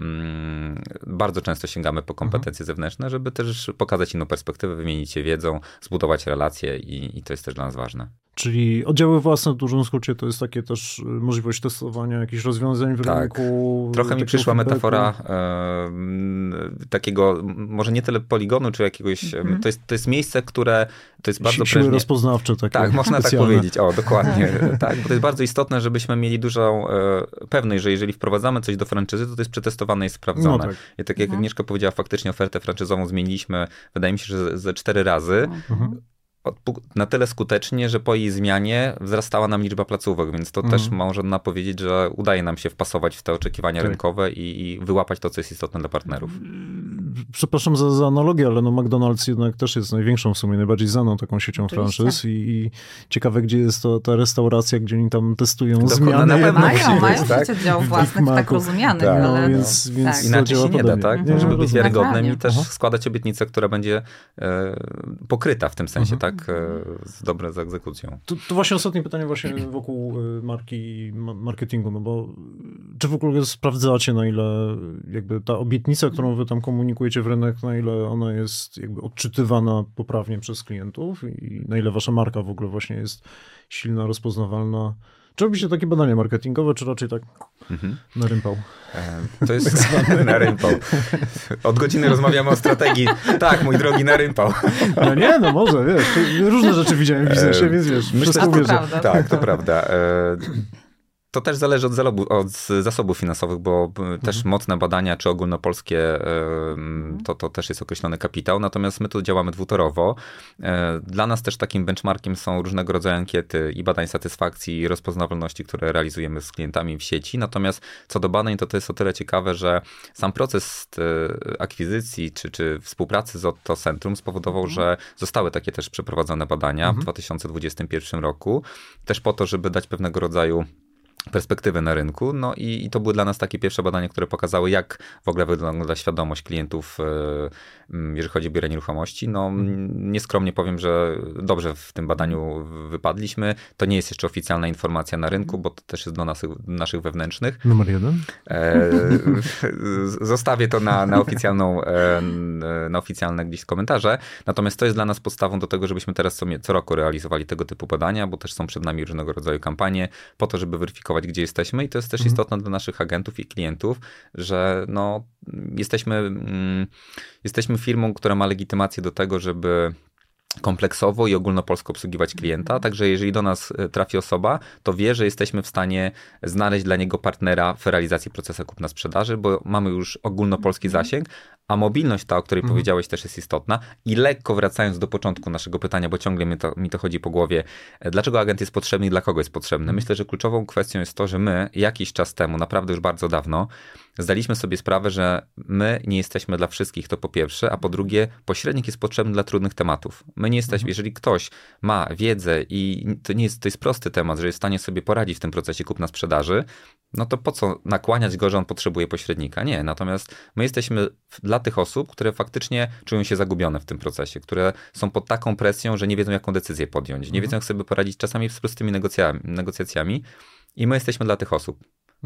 bardzo często sięgamy po kompetencje zewnętrzne, żeby też pokazać inną perspektywę, wymienić się wiedzą, zbudować relacje i to jest też dla nas ważne. Czyli oddziały własne w dużym skrócie to jest takie też możliwość testowania jakichś rozwiązań w rynku. Trochę mi przyszła metafora takiego, może nie tyle poligonu, czy jakiegoś, to jest miejsce, które to jest bardzo siły rozpoznawcze takie. Tak, można tak powiedzieć, dokładnie. Tak, bo to jest bardzo istotne, żebyśmy mieli dużą pewność, że jeżeli wprowadzamy coś do franczyzy, to jest przetestowane i sprawdzone. No tak. I tak jak Agnieszka powiedziała, faktycznie ofertę franczyzową zmieniliśmy, wydaje mi się, że ze 4 razy. na tyle skutecznie, że po jej zmianie wzrastała nam liczba placówek, więc to też można powiedzieć, że udaje nam się wpasować w te oczekiwania rynkowe i wyłapać to, co jest istotne dla partnerów. Przepraszam za analogię, ale no McDonald's jednak też jest największą w sumie, najbardziej znaną taką siecią franczyz i ciekawe, gdzie jest ta restauracja, gdzie oni tam testują zmiany. Na pewno mają przecież oddziałów własnych, tak rozumianych. Tak. Ale... No, więc tak. Inaczej się nie da, tak? Żeby być wiarygodnym i też Naprawdę. składać obietnicę, która będzie pokryta w tym sensie, tak? Dobrze z egzekucją. To właśnie ostatnie pytanie właśnie wokół marki i marketingu, no bo czy w ogóle sprawdzacie, na ile jakby ta obietnica, którą wy tam komunikujecie w rynek, na ile ona jest jakby odczytywana poprawnie przez klientów i na ile wasza marka w ogóle właśnie jest silna, rozpoznawalna? Czy robicie takie badania marketingowe, czy raczej tak na rympał? To jest na rympał. Od godziny rozmawiamy o strategii. Tak, mój drogi, na rympał. No nie, no może, wiesz, różne rzeczy widziałem w biznesie, więc wiesz, wszystko wierzę. Tak, to prawda. To też zależy od zasobów finansowych, bo też mocne badania, czy ogólnopolskie, to też jest określony kapitał, natomiast my tu działamy dwutorowo. Dla nas też takim benchmarkiem są różnego rodzaju ankiety i badań satysfakcji i rozpoznawalności, które realizujemy z klientami w sieci. Natomiast co do badań, to jest o tyle ciekawe, że sam proces akwizycji czy współpracy z Otto Centrum spowodował, że zostały takie też przeprowadzone badania w 2021 roku, też po to, żeby dać pewnego rodzaju perspektywy na rynku. No i to były dla nas takie pierwsze badania, które pokazały, jak w ogóle wygląda świadomość klientów, jeżeli chodzi o bieranie nieruchomości. No nieskromnie powiem, że dobrze w tym badaniu wypadliśmy. To nie jest jeszcze oficjalna informacja na rynku, bo to też jest do naszych wewnętrznych. Numer 1? Zostawię to na oficjalne gdzieś komentarze. Natomiast to jest dla nas podstawą do tego, żebyśmy teraz co roku realizowali tego typu badania, bo też są przed nami różnego rodzaju kampanie po to, żeby weryfikować, gdzie jesteśmy i to jest też istotne dla naszych agentów i klientów, że no, jesteśmy firmą, która ma legitymację do tego, żeby kompleksowo i ogólnopolsko obsługiwać klienta, także jeżeli do nas trafi osoba, to wie, że jesteśmy w stanie znaleźć dla niego partnera w realizacji procesu kupna-sprzedaży, bo mamy już ogólnopolski zasięg, a mobilność ta, o której powiedziałeś, też jest istotna. I lekko wracając do początku naszego pytania, bo ciągle mi to chodzi po głowie, dlaczego agent jest potrzebny i dla kogo jest potrzebny? Myślę, że kluczową kwestią jest to, że my jakiś czas temu, naprawdę już bardzo dawno, zdaliśmy sobie sprawę, że my nie jesteśmy dla wszystkich, to po pierwsze, a po drugie, pośrednik jest potrzebny dla trudnych tematów. My nie jesteśmy, jeżeli ktoś ma wiedzę i to jest prosty temat, że jest w stanie sobie poradzić w tym procesie kupna-sprzedaży, no to po co nakłaniać go, że on potrzebuje pośrednika? Nie, natomiast my jesteśmy dla tych osób, które faktycznie czują się zagubione w tym procesie, które są pod taką presją, że nie wiedzą, jaką decyzję podjąć, nie wiedzą, jak sobie poradzić czasami z prostymi negocjacjami i my jesteśmy dla tych osób.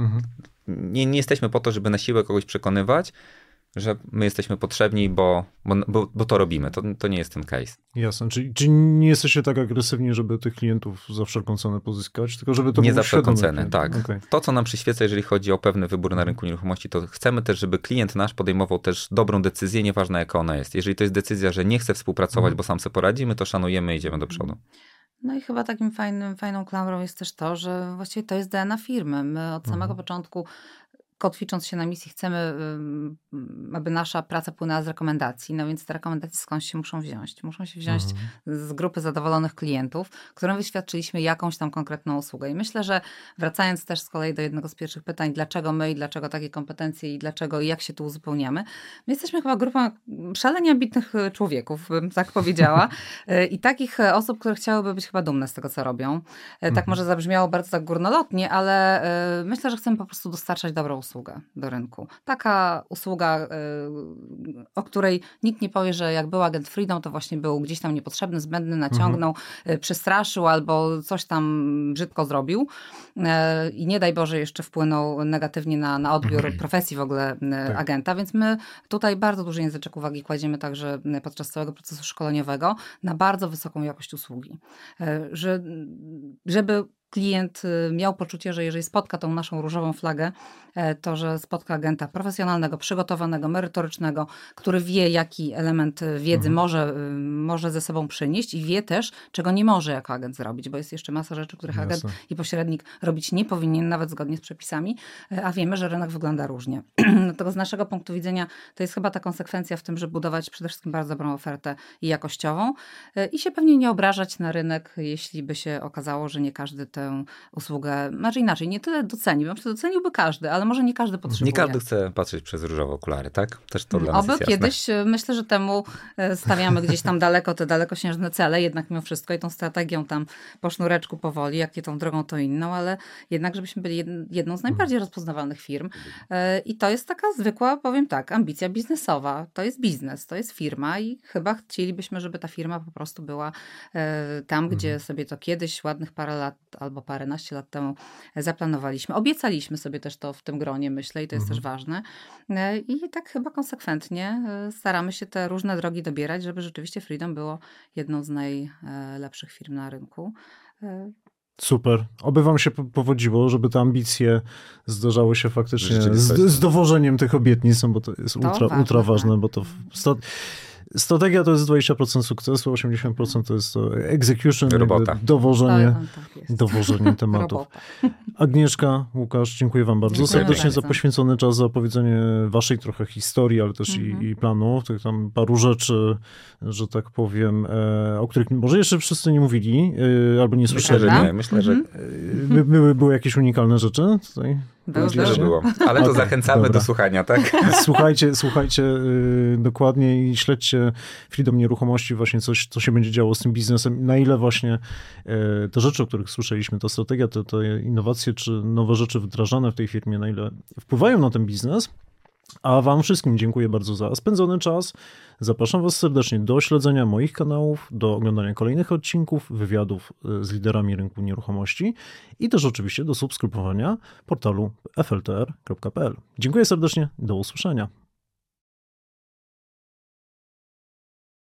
Nie jesteśmy po to, żeby na siłę kogoś przekonywać, że my jesteśmy potrzebni, bo to robimy. To nie jest ten case. Jasne. Czyli nie jesteście tak agresywni, żeby tych klientów za wszelką cenę pozyskać, tylko żeby to nie był za wszelką świadomy cenę, klient. tak. Okay. To, co nam przyświeca, jeżeli chodzi o pewny wybór na rynku nieruchomości, to chcemy też, żeby klient nasz podejmował też dobrą decyzję, nieważne jaka ona jest. Jeżeli to jest decyzja, że nie chce współpracować, bo sam sobie poradzi, my to szanujemy i idziemy do przodu. No i chyba takim fajną klamrą jest też to, że właściwie to jest DNA firmy. My od samego początku, kotwicząc się na misji, chcemy, aby nasza praca płynęła z rekomendacji. No więc te rekomendacje skądś się muszą wziąć? Muszą się wziąć z grupy zadowolonych klientów, którym wyświadczyliśmy jakąś tam konkretną usługę. I myślę, że wracając też z kolei do jednego z pierwszych pytań, dlaczego my i dlaczego takie kompetencje i dlaczego i jak się tu uzupełniamy, my jesteśmy chyba grupą szalenie ambitnych człowieków, bym tak powiedziała. I takich osób, które chciałyby być chyba dumne z tego, co robią. Tak może zabrzmiało bardzo tak górnolotnie, ale myślę, że chcemy po prostu dostarczać dobrą usługę do rynku. Taka usługa, o której nikt nie powie, że jak był agent Freedom, to właśnie był gdzieś tam niepotrzebny, zbędny, naciągnął, przestraszył albo coś tam brzydko zrobił i nie daj Boże jeszcze wpłynął negatywnie na odbiór profesji w ogóle agenta, więc my tutaj bardzo duży języczek uwagi kładziemy także podczas całego procesu szkoleniowego na bardzo wysoką jakość usługi. Żeby klient miał poczucie, że jeżeli spotka tą naszą różową flagę, to że spotka agenta profesjonalnego, przygotowanego, merytorycznego, który wie, jaki element wiedzy może ze sobą przynieść i wie też, czego nie może jako agent zrobić, bo jest jeszcze masa rzeczy, których agent i pośrednik robić nie powinien, nawet zgodnie z przepisami, a wiemy, że rynek wygląda różnie. Dlatego z naszego punktu widzenia to jest chyba ta konsekwencja w tym, żeby budować przede wszystkim bardzo dobrą ofertę i jakościową i się pewnie nie obrażać na rynek, jeśli by się okazało, że nie każdy tę usługę, znaczy inaczej, nie tyle doceni, bo doceniłby każdy, ale może nie każdy potrzebuje. Nie każdy chce patrzeć przez różowe okulary, tak? Też to dla nas jest jasne. Kiedyś, myślę, że temu stawiamy gdzieś tam daleko te dalekosiężne cele, jednak mimo wszystko i tą strategią tam po sznureczku powoli, jakie tą drogą, to inną, ale jednak, żebyśmy byli jedną z najbardziej rozpoznawalnych firm. I to jest taka zwykła, powiem tak, ambicja biznesowa. To jest biznes, to jest firma i chyba chcielibyśmy, żeby ta firma po prostu była tam, gdzie sobie to kiedyś, ładnych parę lat albo paręnaście lat temu zaplanowaliśmy. Obiecaliśmy sobie też to w tym gronie, myślę, i to jest też ważne. I tak chyba konsekwentnie staramy się te różne drogi dobierać, żeby rzeczywiście Freedom było jedną z najlepszych firm na rynku. Super. Oby wam się powodziło, żeby te ambicje zdarzały się faktycznie z dowożeniem tych obietnic, bo to jest ultra ważne, bo to strategia to jest 20% sukcesu, 80% to jest to execution, dowożenie tematów. Agnieszka, Łukasz, dziękuję wam bardzo serdecznie za poświęcony czas, za opowiedzenie waszej trochę historii, ale też i planów, tych tam paru rzeczy, że tak powiem, o których może jeszcze wszyscy nie mówili, albo nie słyszeli. Myślę, że były jakieś unikalne rzeczy tutaj? Było. Ale to zachęcamy do słuchania, tak? Słuchajcie dokładnie i śledźcie Freedom Nieruchomości, właśnie coś, co się będzie działo z tym biznesem. Na ile właśnie te rzeczy, o których słyszeliśmy, ta strategia, te innowacje czy nowe rzeczy wdrażane w tej firmie, na ile wpływają na ten biznes. A wam wszystkim dziękuję bardzo za spędzony czas. Zapraszam was serdecznie do śledzenia moich kanałów, do oglądania kolejnych odcinków, wywiadów z liderami rynku nieruchomości i też oczywiście do subskrybowania portalu fltr.pl. Dziękuję serdecznie, do usłyszenia.